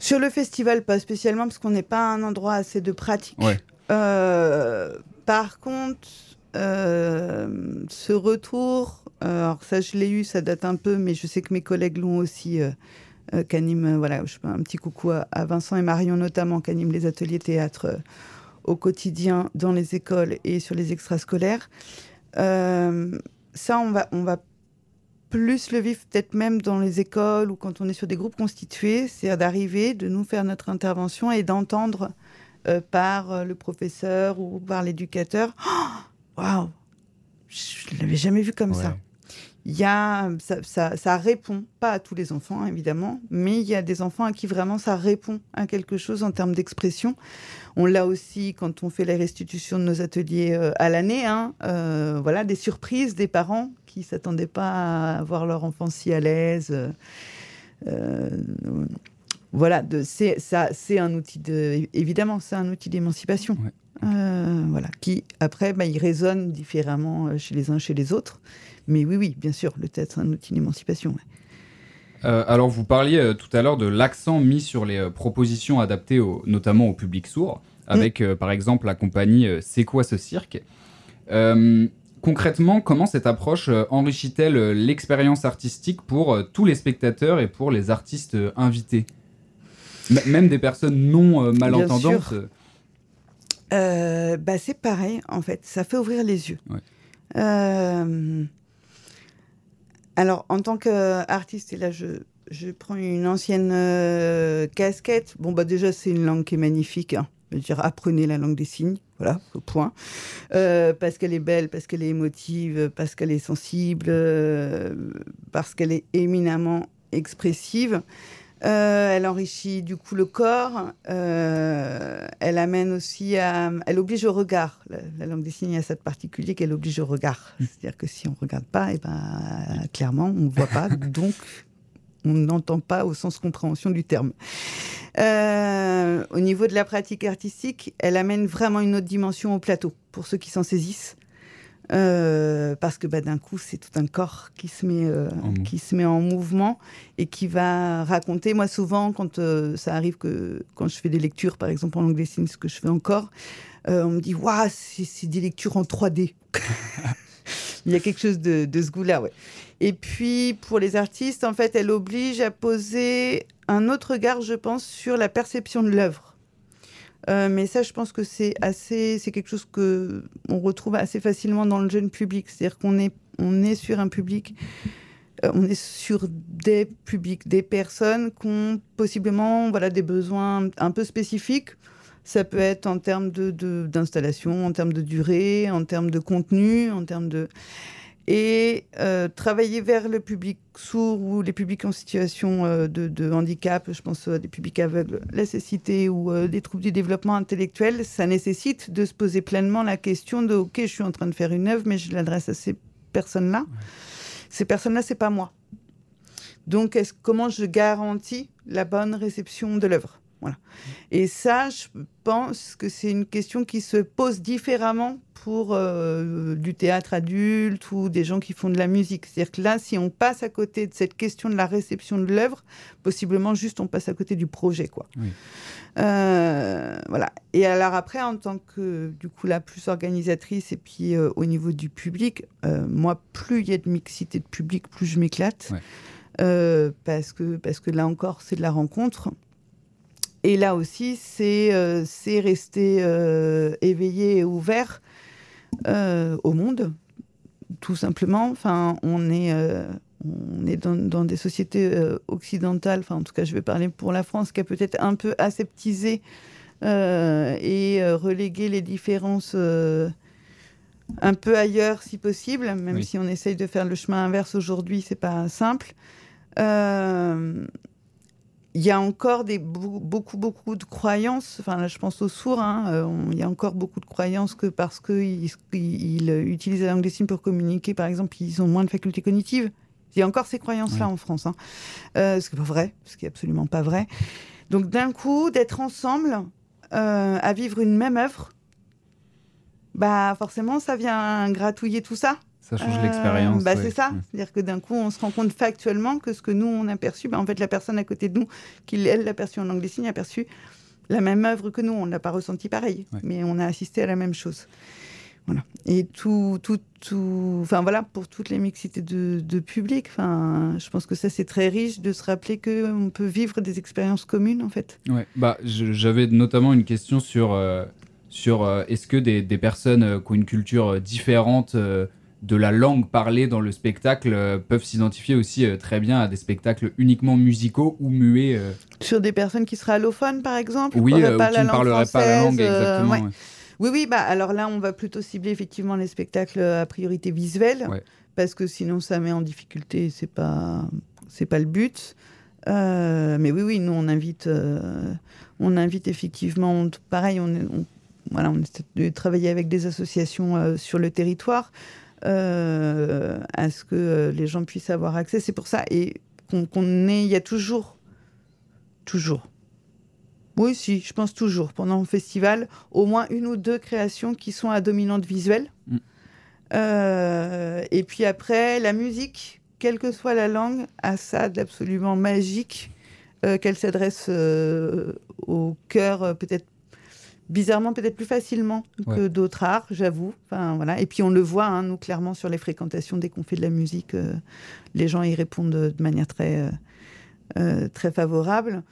Sur le festival, pas spécialement, parce qu'on n'est pas un endroit assez de pratique. Ouais. Par contre, ce retour, alors ça je l'ai eu, ça date un peu, mais je sais que mes collègues l'ont aussi, qu'animent, voilà, je fais un petit coucou à Vincent et Marion notamment, qui animent les ateliers théâtre au quotidien dans les écoles et sur les extrascolaires. Ça, on va plus le vivre peut-être même dans les écoles ou quand on est sur des groupes constitués, c'est d'arriver, de nous faire notre intervention et d'entendre par le professeur ou par l'éducateur. Waouh, je ne l'avais jamais vu comme ça. Il y a, ça répond, pas à tous les enfants hein, évidemment, mais il y a des enfants à qui vraiment ça répond à quelque chose en termes d'expression. On l'a aussi quand on fait la restitution de nos ateliers à l'année. Hein, voilà, des surprises des parents qui ne s'attendaient pas à voir leur enfant si à l'aise. Voilà, c'est un outil évidemment, c'est un outil d'émancipation. Ouais. Voilà, qui après, il résonne différemment chez les uns, chez les autres. Mais oui, bien sûr, le théâtre, c'est un outil d'émancipation. Ouais. Alors, vous parliez tout à l'heure de l'accent mis sur les propositions adaptées notamment au public sourd, avec par exemple la compagnie C'est quoi ce cirque ? Concrètement, comment cette approche enrichit-elle l'expérience artistique pour tous les spectateurs et pour les artistes invités ? Même des personnes non malentendantes. C'est pareil, en fait. Ça fait ouvrir les yeux. Ouais. Alors, en tant qu'artiste, et là, je prends une ancienne casquette. Bon, déjà, c'est une langue qui est magnifique. Hein. Je veux dire, apprenez la langue des signes. Voilà, au point. Parce qu'elle est belle, parce qu'elle est émotive, parce qu'elle est sensible, parce qu'elle est éminemment expressive. Elle enrichit du coup le corps. Elle amène aussi elle oblige au regard. La langue des signes a cette particulier qu'elle oblige au regard. C'est-à-dire que si on ne regarde pas, clairement, on ne voit pas. Donc, on n'entend pas au sens compréhension du terme. Au niveau de la pratique artistique, elle amène vraiment une autre dimension au plateau, pour ceux qui s'en saisissent. Parce que d'un coup, c'est tout un corps qui se met en mouvement et qui va raconter. Moi, souvent, quand ça arrive que quand je fais des lectures, par exemple en langue des signes, ce que je fais encore, on me dit « Waouh, c'est des lectures en 3D ». Il y a quelque chose de ce goût-là, ouais. Et puis, pour les artistes, en fait, elle oblige à poser un autre regard, je pense, sur la perception de l'œuvre. Mais ça, je pense que c'est quelque chose que on retrouve assez facilement dans le jeune public. C'est-à-dire qu'on est sur un public, on est sur des publics, des personnes qui ont possiblement des besoins un peu spécifiques. Ça peut être en termes d'installation, en termes de durée, en termes de contenu, en termes de... Et travailler vers le public sourd ou les publics en situation de handicap, je pense à des publics aveugles, la cécité ou des troubles du développement intellectuel, ça nécessite de se poser pleinement la question de « Ok, je suis en train de faire une œuvre, mais je l'adresse à ces personnes-là. Ouais. Ces personnes-là, c'est pas moi. Donc, comment je garantis la bonne réception de l'œuvre ?» Voilà. Et ça, je pense que c'est une question qui se pose différemment pour du théâtre adulte ou des gens qui font de la musique. C'est-à-dire que là, si on passe à côté de cette question de la réception de l'œuvre, possiblement juste on passe à côté du projet, quoi. Oui. Voilà. Et alors après, en tant que, du coup, la plus organisatrice et puis au niveau du public, moi, plus il y a de mixité de public, plus je m'éclate. Ouais. Parce que là encore, c'est de la rencontre. Et là aussi, c'est rester éveillé et ouvert au monde, tout simplement. Enfin, on est dans des sociétés occidentales, enfin, en tout cas, je vais parler pour la France, qui a peut-être un peu aseptisé et relégué les différences un peu ailleurs, si possible, même si on essaye de faire le chemin inverse aujourd'hui, c'est pas simple. Il y a encore beaucoup de croyances. Enfin, là, je pense aux sourds. Il y a encore beaucoup de croyances que parce qu'ils utilisent la langue des signes pour communiquer, par exemple, ils ont moins de facultés cognitives. Il y a encore ces croyances-là en France. Ce qui n'est pas vrai, ce qui n'est absolument pas vrai. Donc, d'un coup, d'être ensemble à vivre une même œuvre, forcément, ça vient gratouiller tout ça. Ça change l'expérience. C'est ça. C'est-à-dire que d'un coup, on se rend compte factuellement que ce que nous, on a perçu, en fait, la personne à côté de nous, elle l'a perçu en langue des signes, a perçu la même œuvre que nous. On ne l'a pas ressenti pareil, mais on a assisté à la même chose. Voilà. Et pour toutes les mixités de public, je pense que ça, c'est très riche de se rappeler qu'on peut vivre des expériences communes, en fait. Ouais. J'avais notamment une question sur est-ce que des personnes qui ont une culture différente de la langue parlée dans le spectacle peuvent s'identifier aussi très bien à des spectacles uniquement musicaux ou muets Sur des personnes qui seraient allophones, par exemple, oui, qui ne parleraient pas la langue, exactement. Ouais. Oui, alors là, on va plutôt cibler effectivement les spectacles à priorité visuelle, parce que sinon, ça met en difficulté, c'est pas le but. Mais oui, nous, on invite effectivement, pareil, on essaie de travailler avec des associations sur le territoire à ce que les gens puissent avoir accès. C'est pour ça, et il y a toujours. Oui, si, je pense toujours, pendant le festival, au moins 1 ou 2 créations qui sont à dominante visuelle. Et puis après, la musique, quelle que soit la langue, a ça d'absolument magique, qu'elle s'adresse au cœur, bizarrement, peut-être plus facilement que d'autres arts, j'avoue. Et puis on le voit, nous, clairement, sur les fréquentations, dès qu'on fait de la musique, les gens y répondent de manière très, très favorable.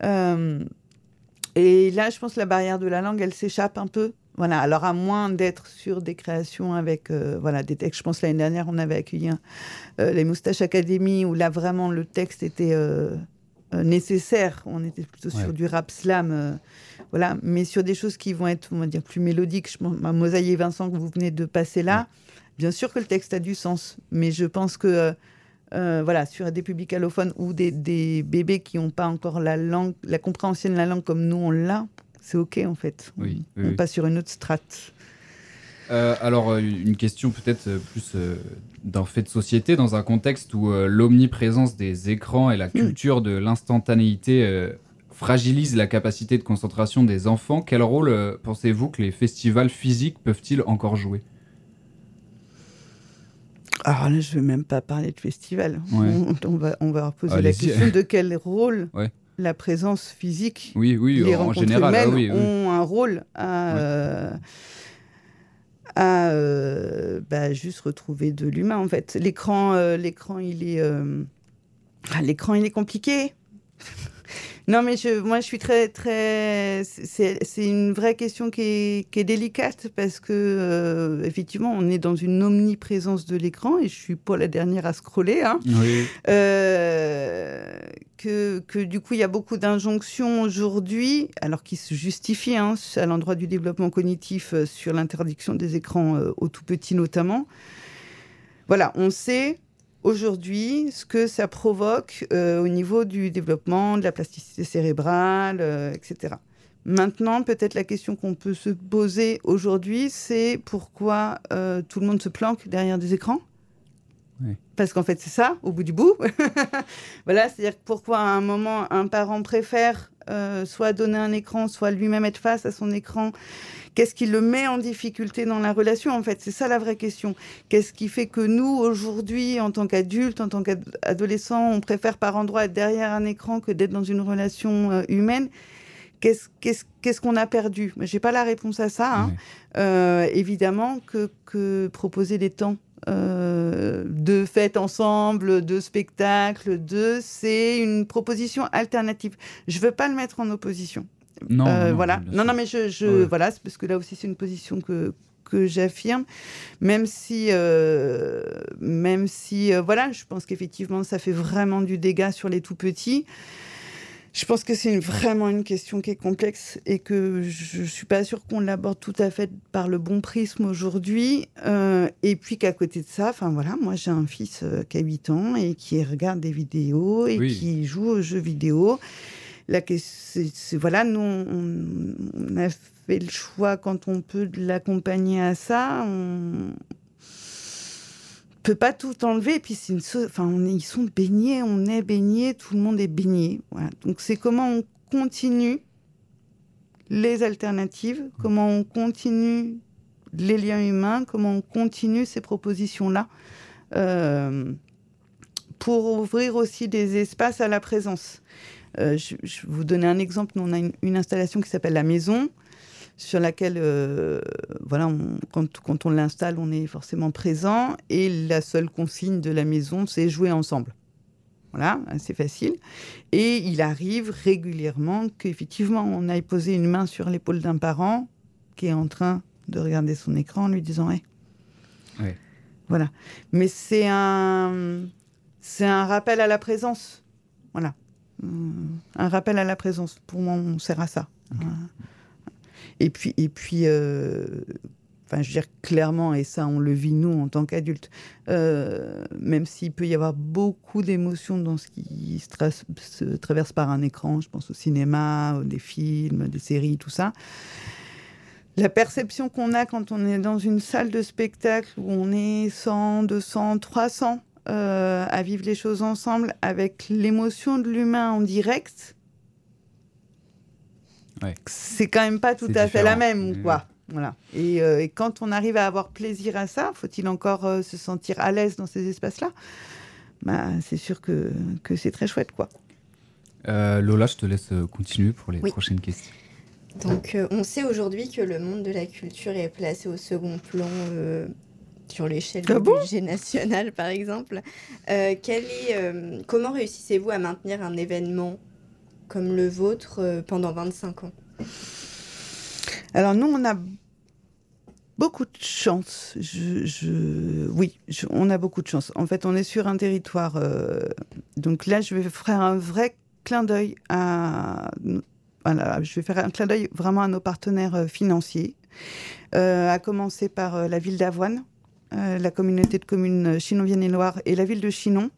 Et là, je pense que la barrière de la langue, elle s'échappe un peu. Voilà. Alors, à moins d'être sur des créations avec des textes. Je pense l'année dernière, on avait accueilli les Moustaches Academy, où là, vraiment, le texte était nécessaire. On était plutôt sur du rap slam. Mais sur des choses qui vont être, on va dire, plus mélodiques. Je pense à Mosaïe et Vincent, que vous venez de passer là. Bien sûr que le texte a du sens. Mais je pense que... sur des publics allophones ou des bébés qui n'ont pas encore la langue, la compréhension de la langue comme nous on l'a, c'est OK en fait. On passe sur une autre strate. Alors, une question peut-être plus d'un fait de société, dans un contexte où l'omniprésence des écrans et la culture de l'instantanéité fragilise la capacité de concentration des enfants. Quel rôle pensez-vous que les festivals physiques peuvent-ils encore jouer ? Alors là, je ne vais même pas parler de festival. On va poser la question de quel rôle la présence physique, les rencontres humaines ont un rôle à juste retrouver de l'humain, en fait. L'écran, il est compliqué. Non, mais moi, je suis très, très... C'est une vraie question qui est délicate parce que, effectivement, on est dans une omniprésence de l'écran et je suis pas la dernière à scroller. Que du coup, il y a beaucoup d'injonctions aujourd'hui, alors qui se justifient à l'endroit du développement cognitif sur l'interdiction des écrans aux tout petits notamment. Voilà, on sait... Aujourd'hui, ce que ça provoque au niveau du développement, de la plasticité cérébrale, etc. Maintenant, peut-être la question qu'on peut se poser aujourd'hui, c'est pourquoi tout le monde se planque derrière des écrans ? Parce qu'en fait, c'est ça, au bout du bout. C'est-à-dire pourquoi à un moment, un parent préfère soit donner un écran, soit lui-même être face à son écran. Qu'est-ce qui le met en difficulté dans la relation, en fait ? C'est ça la vraie question. Qu'est-ce qui fait que nous, aujourd'hui, en tant qu'adultes, en tant qu'adolescents, on préfère par endroits être derrière un écran que d'être dans une relation humaine ? Qu'est-ce qu'on a perdu ? Je n'ai pas la réponse à ça. Évidemment que proposer des temps de fêtes ensemble, de spectacles, c'est une proposition alternative. Je ne veux pas le mettre en opposition. Non, mais c'est parce que là aussi c'est une position que j'affirme, même si je pense qu'effectivement ça fait vraiment du dégât sur les tout petits. Je pense que c'est vraiment une question qui est complexe et que je suis pas sûre qu'on l'aborde tout à fait par le bon prisme aujourd'hui. Et puis qu'à côté de ça, moi j'ai un fils qui a 8 ans et qui regarde des vidéos et qui joue aux jeux vidéo. Nous, on a fait le choix, quand on peut, de l'accompagner à ça. On peut pas tout enlever. Et puis, ils sont baignés, on est baignés, tout le monde est baigné. Voilà. Donc, c'est comment on continue les alternatives, comment on continue les liens humains, comment on continue ces propositions-là pour ouvrir aussi des espaces à la présence. Je vais vous donner un exemple. Nous, on a une installation qui s'appelle La Maison, sur laquelle, quand on l'installe, on est forcément présent. Et la seule consigne de la maison, c'est jouer ensemble. Voilà, c'est facile. Et il arrive régulièrement qu'effectivement, on aille poser une main sur l'épaule d'un parent qui est en train de regarder son écran en lui disant hey. Ouais. Voilà. Mais c'est un rappel à la présence. Voilà. Un rappel à la présence. Pour moi, on sert à ça. Okay. Et puis je veux dire clairement, et ça, on le vit nous en tant qu'adultes, même s'il peut y avoir beaucoup d'émotions dans ce qui se traverse par un écran, je pense au cinéma, des films, des séries, tout ça. La perception qu'on a quand on est dans une salle de spectacle où on est 100, 200, 300 à vivre les choses ensemble avec l'émotion de l'humain en direct, ouais. C'est quand même pas tout à fait la même, quoi. Voilà. Et quand on arrive à avoir plaisir à ça, faut-il encore se sentir à l'aise dans ces espaces-là ? C'est sûr que c'est très chouette, quoi. Lola, je te laisse continuer pour les prochaines questions. Donc, on sait aujourd'hui que le monde de la culture est placé au second plan sur l'échelle du budget national, par exemple. Comment réussissez-vous à maintenir un événement comme le vôtre pendant 25 ans ? Alors nous, on a beaucoup de chance. On a beaucoup de chance. En fait, on est sur un territoire... donc là, je vais faire un vrai clin d'œil je vais faire un clin d'œil vraiment à nos partenaires financiers, à commencer par la ville d'Avoine, la communauté de communes Chinon-Vienne-et-Loire et la ville de Chinon,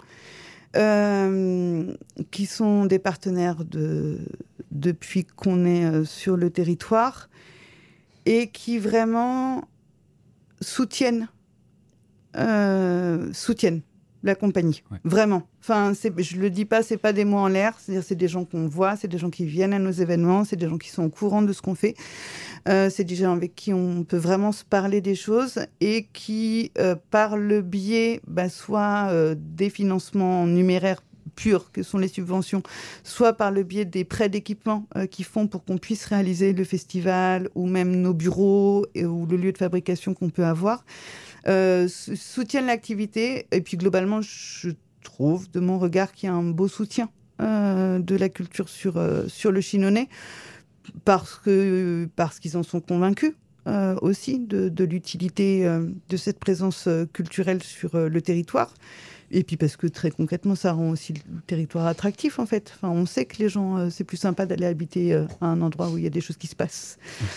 qui sont des partenaires depuis qu'on est sur le territoire et qui vraiment soutiennent la compagnie, vraiment. Enfin, je le dis pas, c'est pas des mots en l'air, c'est-à-dire c'est des gens qu'on voit, c'est des gens qui viennent à nos événements, c'est des gens qui sont au courant de ce qu'on fait, c'est des gens avec qui on peut vraiment se parler des choses et qui, par le biais, soit des financements numéraires purs que sont les subventions, soit par le biais des prêts d'équipement qu'ils font pour qu'on puisse réaliser le festival ou même nos bureaux ou le lieu de fabrication qu'on peut avoir, soutiennent l'activité. Et puis globalement, je trouve de mon regard qu'il y a un beau soutien de la culture sur le Chinonnais parce qu'ils en sont convaincus aussi de l'utilité de cette présence culturelle sur le territoire. Et puis parce que très concrètement, ça rend aussi le territoire attractif, en fait. Enfin, on sait que les gens, c'est plus sympa d'aller habiter à un endroit où il y a des choses qui se passent.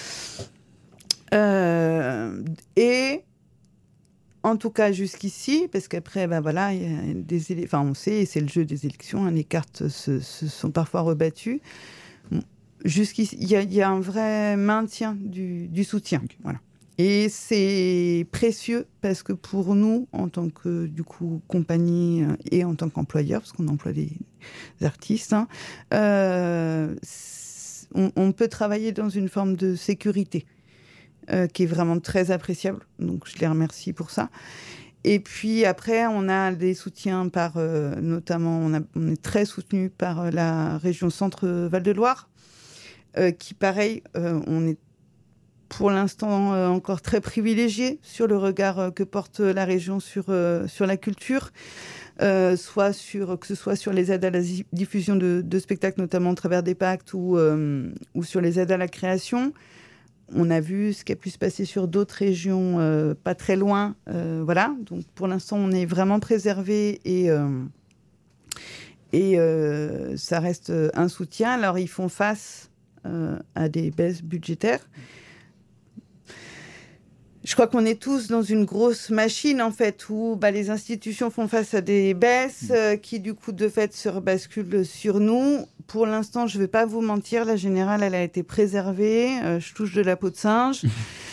Et en tout cas, jusqu'ici, parce qu'après, il y a on sait, et c'est le jeu des élections, les cartes se sont parfois rebattues. Jusqu'ici, il y a un vrai maintien du soutien. Okay. Voilà. Et c'est précieux parce que pour nous, en tant que compagnie et en tant qu'employeur, parce qu'on emploie des artistes, on peut travailler dans une forme de sécurité qui est vraiment très appréciable. Donc je les remercie pour ça. Et puis après, on a des soutiens notamment, on est très soutenu par la région Centre-Val de Loire, qui pareil, on est pour l'instant encore très privilégié sur le regard que porte la région sur la culture, que ce soit sur les aides à la diffusion de spectacles, notamment à travers des pactes ou sur les aides à la création. On a vu ce qui a pu se passer sur d'autres régions pas très loin. Voilà. Donc pour l'instant, on est vraiment préservé et ça reste un soutien. Alors ils font face à des baisses budgétaires. Je crois qu'on est tous dans une grosse machine, en fait, où les institutions font face à des baisses qui, du coup, de fait, se rebasculent sur nous. Pour l'instant, je ne vais pas vous mentir, la générale, elle a été préservée. Je touche de la peau de singe.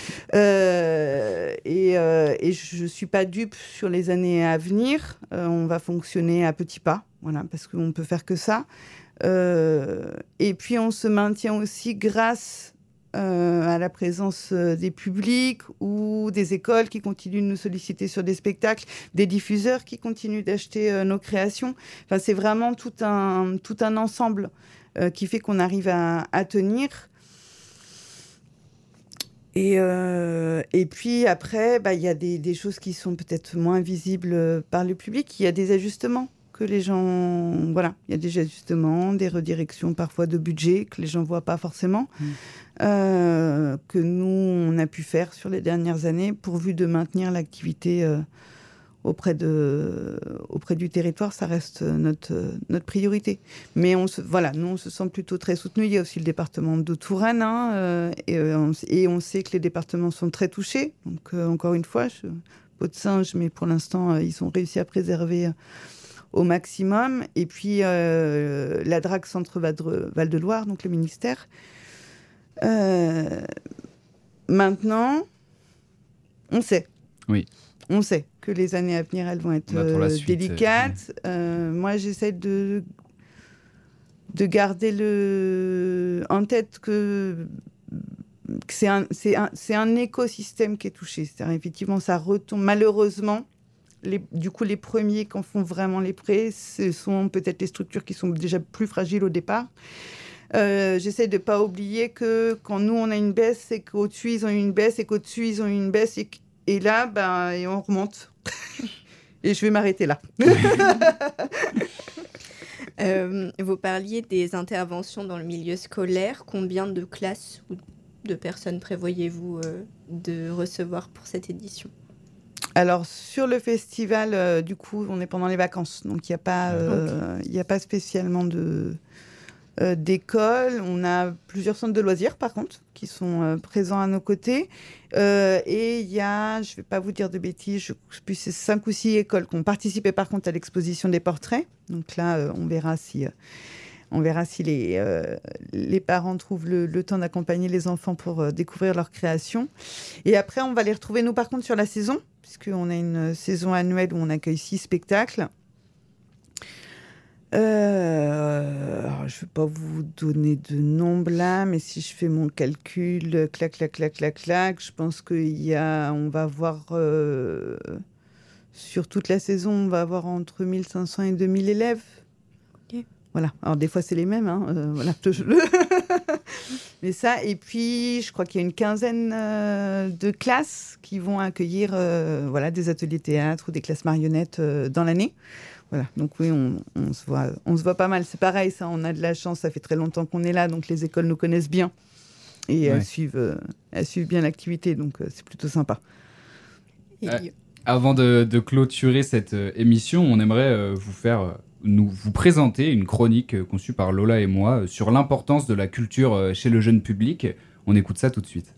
Et je ne suis pas dupe sur les années à venir. On va fonctionner à petits pas, voilà, parce qu'on ne peut faire que ça. Et puis, on se maintient aussi grâce à la présence des publics ou des écoles qui continuent de nous solliciter sur des spectacles, des diffuseurs qui continuent d'acheter nos créations. Enfin, c'est vraiment tout un ensemble qui fait qu'on arrive à tenir. Et puis après, il y a des choses qui sont peut-être moins visibles par le public. Il y a des ajustements que les gens... Voilà, il y a des ajustements, des redirections parfois de budget que les gens ne voient pas forcément, que nous, on a pu faire sur les dernières années pourvu de maintenir l'activité auprès du territoire. Ça reste notre priorité. Mais nous, on se sent plutôt très soutenus. Il y a aussi le département de Touraine, et on sait que les départements sont très touchés. Donc, encore une fois, peau de singe, mais pour l'instant, ils ont réussi à préserver au maximum. Et puis, la DRAC Centre Val-de-Loire, donc le ministère. Maintenant, on sait. Oui. On sait que les années à venir, elles vont être délicates. Moi, j'essaie de garder en tête que c'est un écosystème qui est touché. C'est-à-dire, effectivement, ça retombe. Malheureusement, du coup, les premiers qui en font vraiment les prêts, ce sont peut-être les structures qui sont déjà plus fragiles au départ. J'essaie de ne pas oublier que quand nous, on a une baisse, c'est qu'au-dessus, ils ont une baisse, et qu'au-dessus, ils ont une baisse, et là, et on remonte. Et je vais m'arrêter là. Vous parliez des interventions dans le milieu scolaire. Combien de classes ou de personnes prévoyez-vous de recevoir pour cette édition ? Alors, sur le festival, du coup, on est pendant les vacances. Donc, il n'y a pas spécialement d'école. On a plusieurs centres de loisirs, par contre, qui sont présents à nos côtés. Et il y a, je ne vais pas vous dire de bêtises, je sais plus, c'est 5 ou 6 écoles qui ont participé, par contre, à l'exposition des portraits. Donc là, on verra si les parents trouvent le temps d'accompagner les enfants pour découvrir leur création. Et après, on va les retrouver, nous, par contre, sur la saison, puisqu'on a une saison annuelle où on accueille 6 spectacles. Je ne vais pas vous donner de nombre là, mais si je fais mon calcul, clac, je pense on va avoir, sur toute la saison, on va avoir entre 1500 et 2000 élèves. Okay. Voilà. Alors, des fois, c'est les mêmes. Voilà. Mais ça, et puis, je crois qu'il y a une quinzaine de classes qui vont accueillir des ateliers théâtre ou des classes marionnettes dans l'année. Voilà, donc oui, on se voit pas mal. C'est pareil, ça, on a de la chance, ça fait très longtemps qu'on est là, donc les écoles nous connaissent bien. Et elles suivent bien l'activité, donc c'est plutôt sympa. Avant de clôturer cette émission, on aimerait vous présenter une chronique conçue par Lola et moi sur l'importance de la culture chez le jeune public. On écoute ça tout de suite.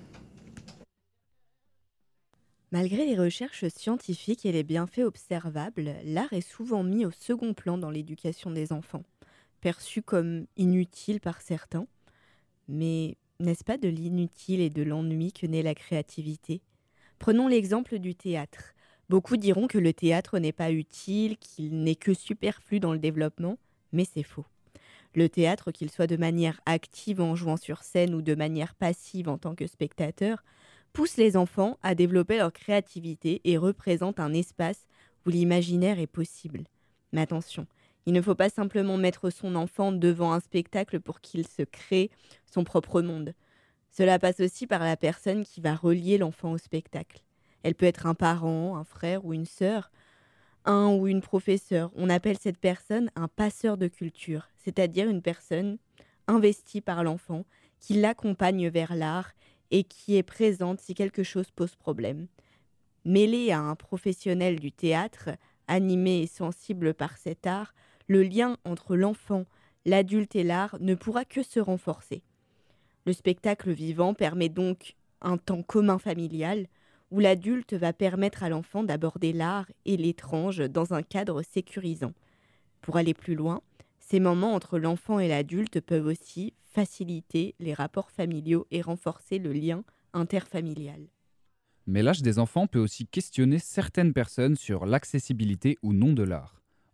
Malgré les recherches scientifiques et les bienfaits observables, l'art est souvent mis au second plan dans l'éducation des enfants, perçu comme inutile par certains. Mais n'est-ce pas de l'inutile et de l'ennui que naît la créativité ? Prenons l'exemple du théâtre. Beaucoup diront que le théâtre n'est pas utile, qu'il n'est que superflu dans le développement, mais c'est faux. Le théâtre, qu'il soit de manière active en jouant sur scène ou de manière passive en tant que spectateur, pousse les enfants à développer leur créativité et représente un espace où l'imaginaire est possible. Mais attention, il ne faut pas simplement mettre son enfant devant un spectacle pour qu'il se crée son propre monde. Cela passe aussi par la personne qui va relier l'enfant au spectacle. Elle peut être un parent, un frère ou une sœur, un ou une professeure. On appelle cette personne un passeur de culture, c'est-à-dire une personne investie par l'enfant qui l'accompagne vers l'art et qui est présente si quelque chose pose problème. Mêlé à un professionnel du théâtre, animé et sensible par cet art, le lien entre l'enfant, l'adulte et l'art ne pourra que se renforcer. Le spectacle vivant permet donc un temps commun familial où l'adulte va permettre à l'enfant d'aborder l'art et l'étrange dans un cadre sécurisant. Pour aller plus loin, ces moments entre l'enfant et l'adulte peuvent aussi faciliter les rapports familiaux et renforcer le lien interfamilial. Mais l'âge des enfants peut aussi questionner certaines personnes sur l'accessibilité ou non de l'art.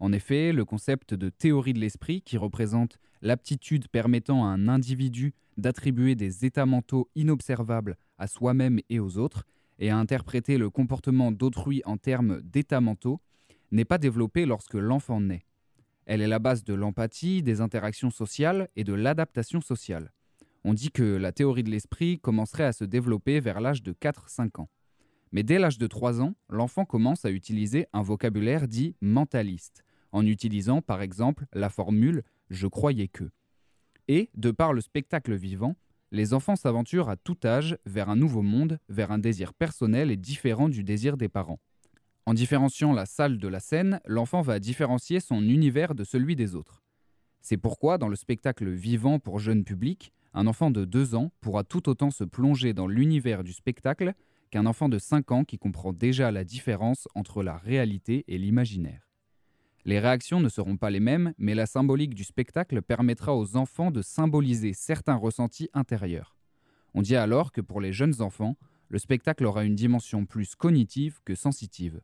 En effet, le concept de théorie de l'esprit, qui représente l'aptitude permettant à un individu d'attribuer des états mentaux inobservables à soi-même et aux autres, et à interpréter le comportement d'autrui en termes d'états mentaux, n'est pas développée lorsque l'enfant naît. Elle est la base de l'empathie, des interactions sociales et de l'adaptation sociale. On dit que la théorie de l'esprit commencerait à se développer vers l'âge de 4-5 ans. Mais dès l'âge de 3 ans, l'enfant commence à utiliser un vocabulaire dit mentaliste, en utilisant par exemple la formule « je croyais que ». Et, de par le spectacle vivant, les enfants s'aventurent à tout âge vers un nouveau monde, vers un désir personnel et différent du désir des parents. En différenciant la salle de la scène, l'enfant va différencier son univers de celui des autres. C'est pourquoi, dans le spectacle vivant pour jeune public, un enfant de 2 ans pourra tout autant se plonger dans l'univers du spectacle qu'un enfant de 5 ans qui comprend déjà la différence entre la réalité et l'imaginaire. Les réactions ne seront pas les mêmes, mais la symbolique du spectacle permettra aux enfants de symboliser certains ressentis intérieurs. On dit alors que pour les jeunes enfants, le spectacle aura une dimension plus cognitive que sensitive.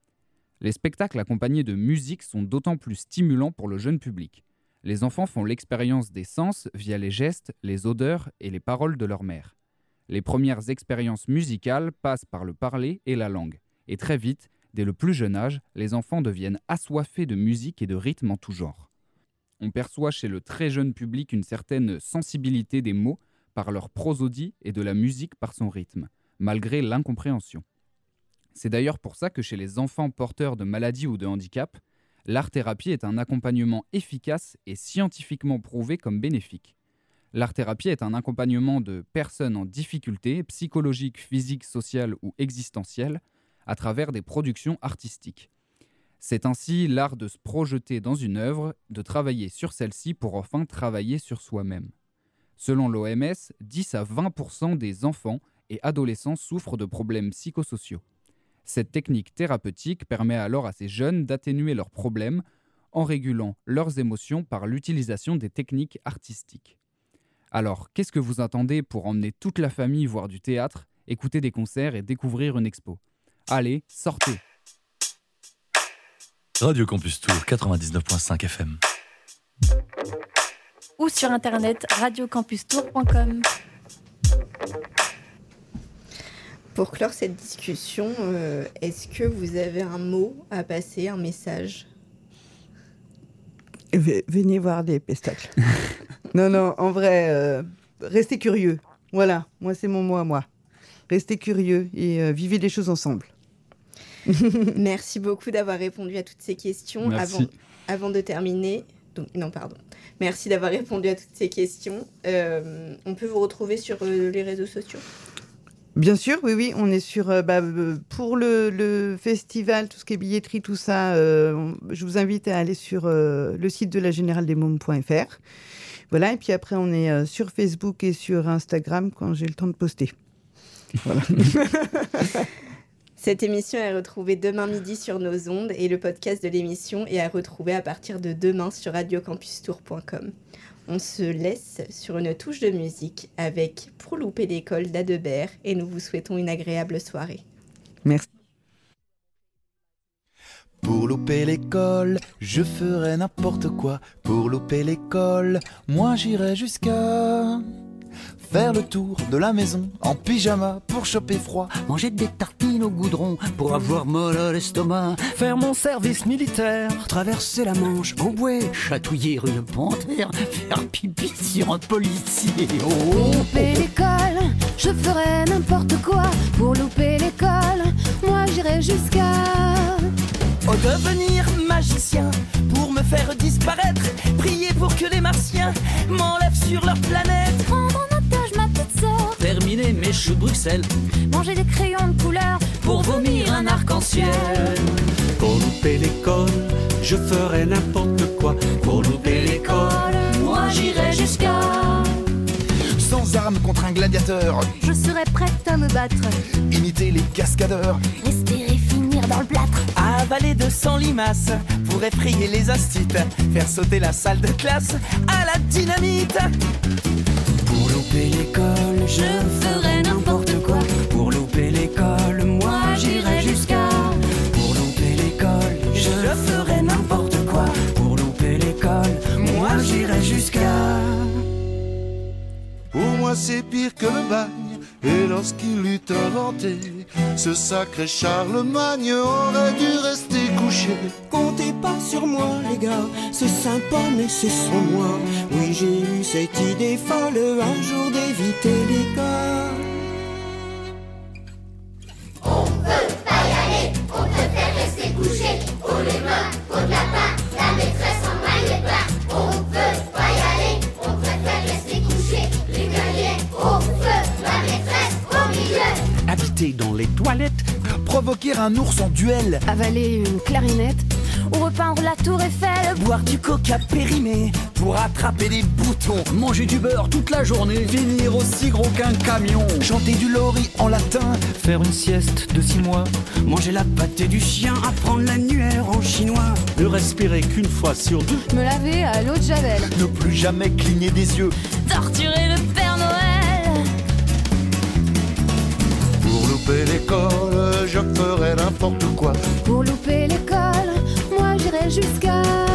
Les spectacles accompagnés de musique sont d'autant plus stimulants pour le jeune public. Les enfants font l'expérience des sens via les gestes, les odeurs et les paroles de leur mère. Les premières expériences musicales passent par le parler et la langue. Et très vite, dès le plus jeune âge, les enfants deviennent assoiffés de musique et de rythme en tout genre. On perçoit chez le très jeune public une certaine sensibilité des mots par leur prosodie et de la musique par son rythme, malgré l'incompréhension. C'est d'ailleurs pour ça que chez les enfants porteurs de maladies ou de handicap, l'art-thérapie est un accompagnement efficace et scientifiquement prouvé comme bénéfique. L'art-thérapie est un accompagnement de personnes en difficulté psychologique, physique, sociale ou existentielle à travers des productions artistiques. C'est ainsi l'art de se projeter dans une œuvre, de travailler sur celle-ci pour enfin travailler sur soi-même. Selon l'OMS, 10 à 20% des enfants et adolescents souffrent de problèmes psychosociaux. Cette technique thérapeutique permet alors à ces jeunes d'atténuer leurs problèmes en régulant leurs émotions par l'utilisation des techniques artistiques. Alors, qu'est-ce que vous attendez pour emmener toute la famille voir du théâtre, écouter des concerts et découvrir une expo ? Allez, sortez! Radio Campus Tour 99.5 FM. Ou sur internet radiocampustour.com. Pour clore cette discussion, est-ce que vous avez un mot à passer, un message ? Venez voir des spectacles. Non, en vrai, restez curieux. Voilà, moi c'est mon mot à moi. Restez curieux et vivez les choses ensemble. Merci beaucoup d'avoir répondu à toutes ces questions. Avant de terminer, merci d'avoir répondu à toutes ces questions. On peut vous retrouver sur les réseaux sociaux ? Bien sûr, oui, on est sur pour le festival, tout ce qui est billetterie, tout ça. Je vous invite à aller sur le site de la généraldesmômes.fr. Voilà, et puis après on est sur Facebook et sur Instagram quand j'ai le temps de poster. Voilà. Cette émission est retrouvée demain midi sur nos ondes et le podcast de l'émission est à retrouver à partir de demain sur radiocampustour.com. On se laisse sur une touche de musique avec Pour louper l'école d'Adebert et nous vous souhaitons une agréable soirée. Merci. Pour louper l'école, je ferai n'importe quoi. Pour louper l'école, moi j'irai jusqu'à faire le tour de la maison en pyjama pour choper froid. Manger des tartines au goudron pour avoir mal à l'estomac. Faire mon service militaire, Traverser la Manche en bouée, chatouiller une panthère, faire pipi sur un policier. Pour louper l'école, je ferai n'importe quoi. Pour louper l'école, moi j'irai jusqu'à devenir magicien pour me faire disparaître. Prier pour que les martiens m'enlèvent sur leur planète. prendre en otage ma petite sœur. Terminer mes choux de Bruxelles Manger des crayons de couleur pour vomir un arc-en-ciel. Pour louper l'école, je ferai n'importe quoi. Pour louper l'école, moi j'irai jusqu'à sans armes contre un gladiateur, Je serai prête à me battre. imiter les cascadeurs, Espérer finir dans le plâtre. avaler 200 limaces pour effrayer les astites, faire sauter la salle de classe à la dynamite. Pour louper l'école, je ferai n'importe quoi. Pour louper l'école, moi j'irai jusqu'à. Pour louper l'école, je ferai n'importe quoi. bagne. Et lorsqu'il eut inventé ce sacré Charlemagne, aurait dû rester couché. Comptez pas sur moi les gars, c'est sympa mais c'est sans moi. Oui, j'ai eu cette idée folle un jour d'éviter l'école. On veut pas y aller, on préfère rester couché. Haut les mains, haut de lapin, la maîtresse en maille et bain. On veut pas y aller, on préfère rester couché. Les guerriers, au feu, la maîtresse au milieu. Habiter dans les toilettes, provoquer un ours en duel, Avaler une clarinette ou repeindre la tour Eiffel. Boire du coca périmé pour attraper des boutons, manger du beurre toute la journée, finir aussi gros qu'un camion, chanter du lori en latin, faire une sieste de 6 mois, manger la pâtée du chien, apprendre l'annuaire en chinois, ne respirer qu'une fois sur 2, Me laver à l'eau de Javel, ne plus jamais cligner des yeux, torturer le Père Noël. Pour louper l'école, je ferai n'importe quoi. Pour louper l'école, moi j'irai jusqu'à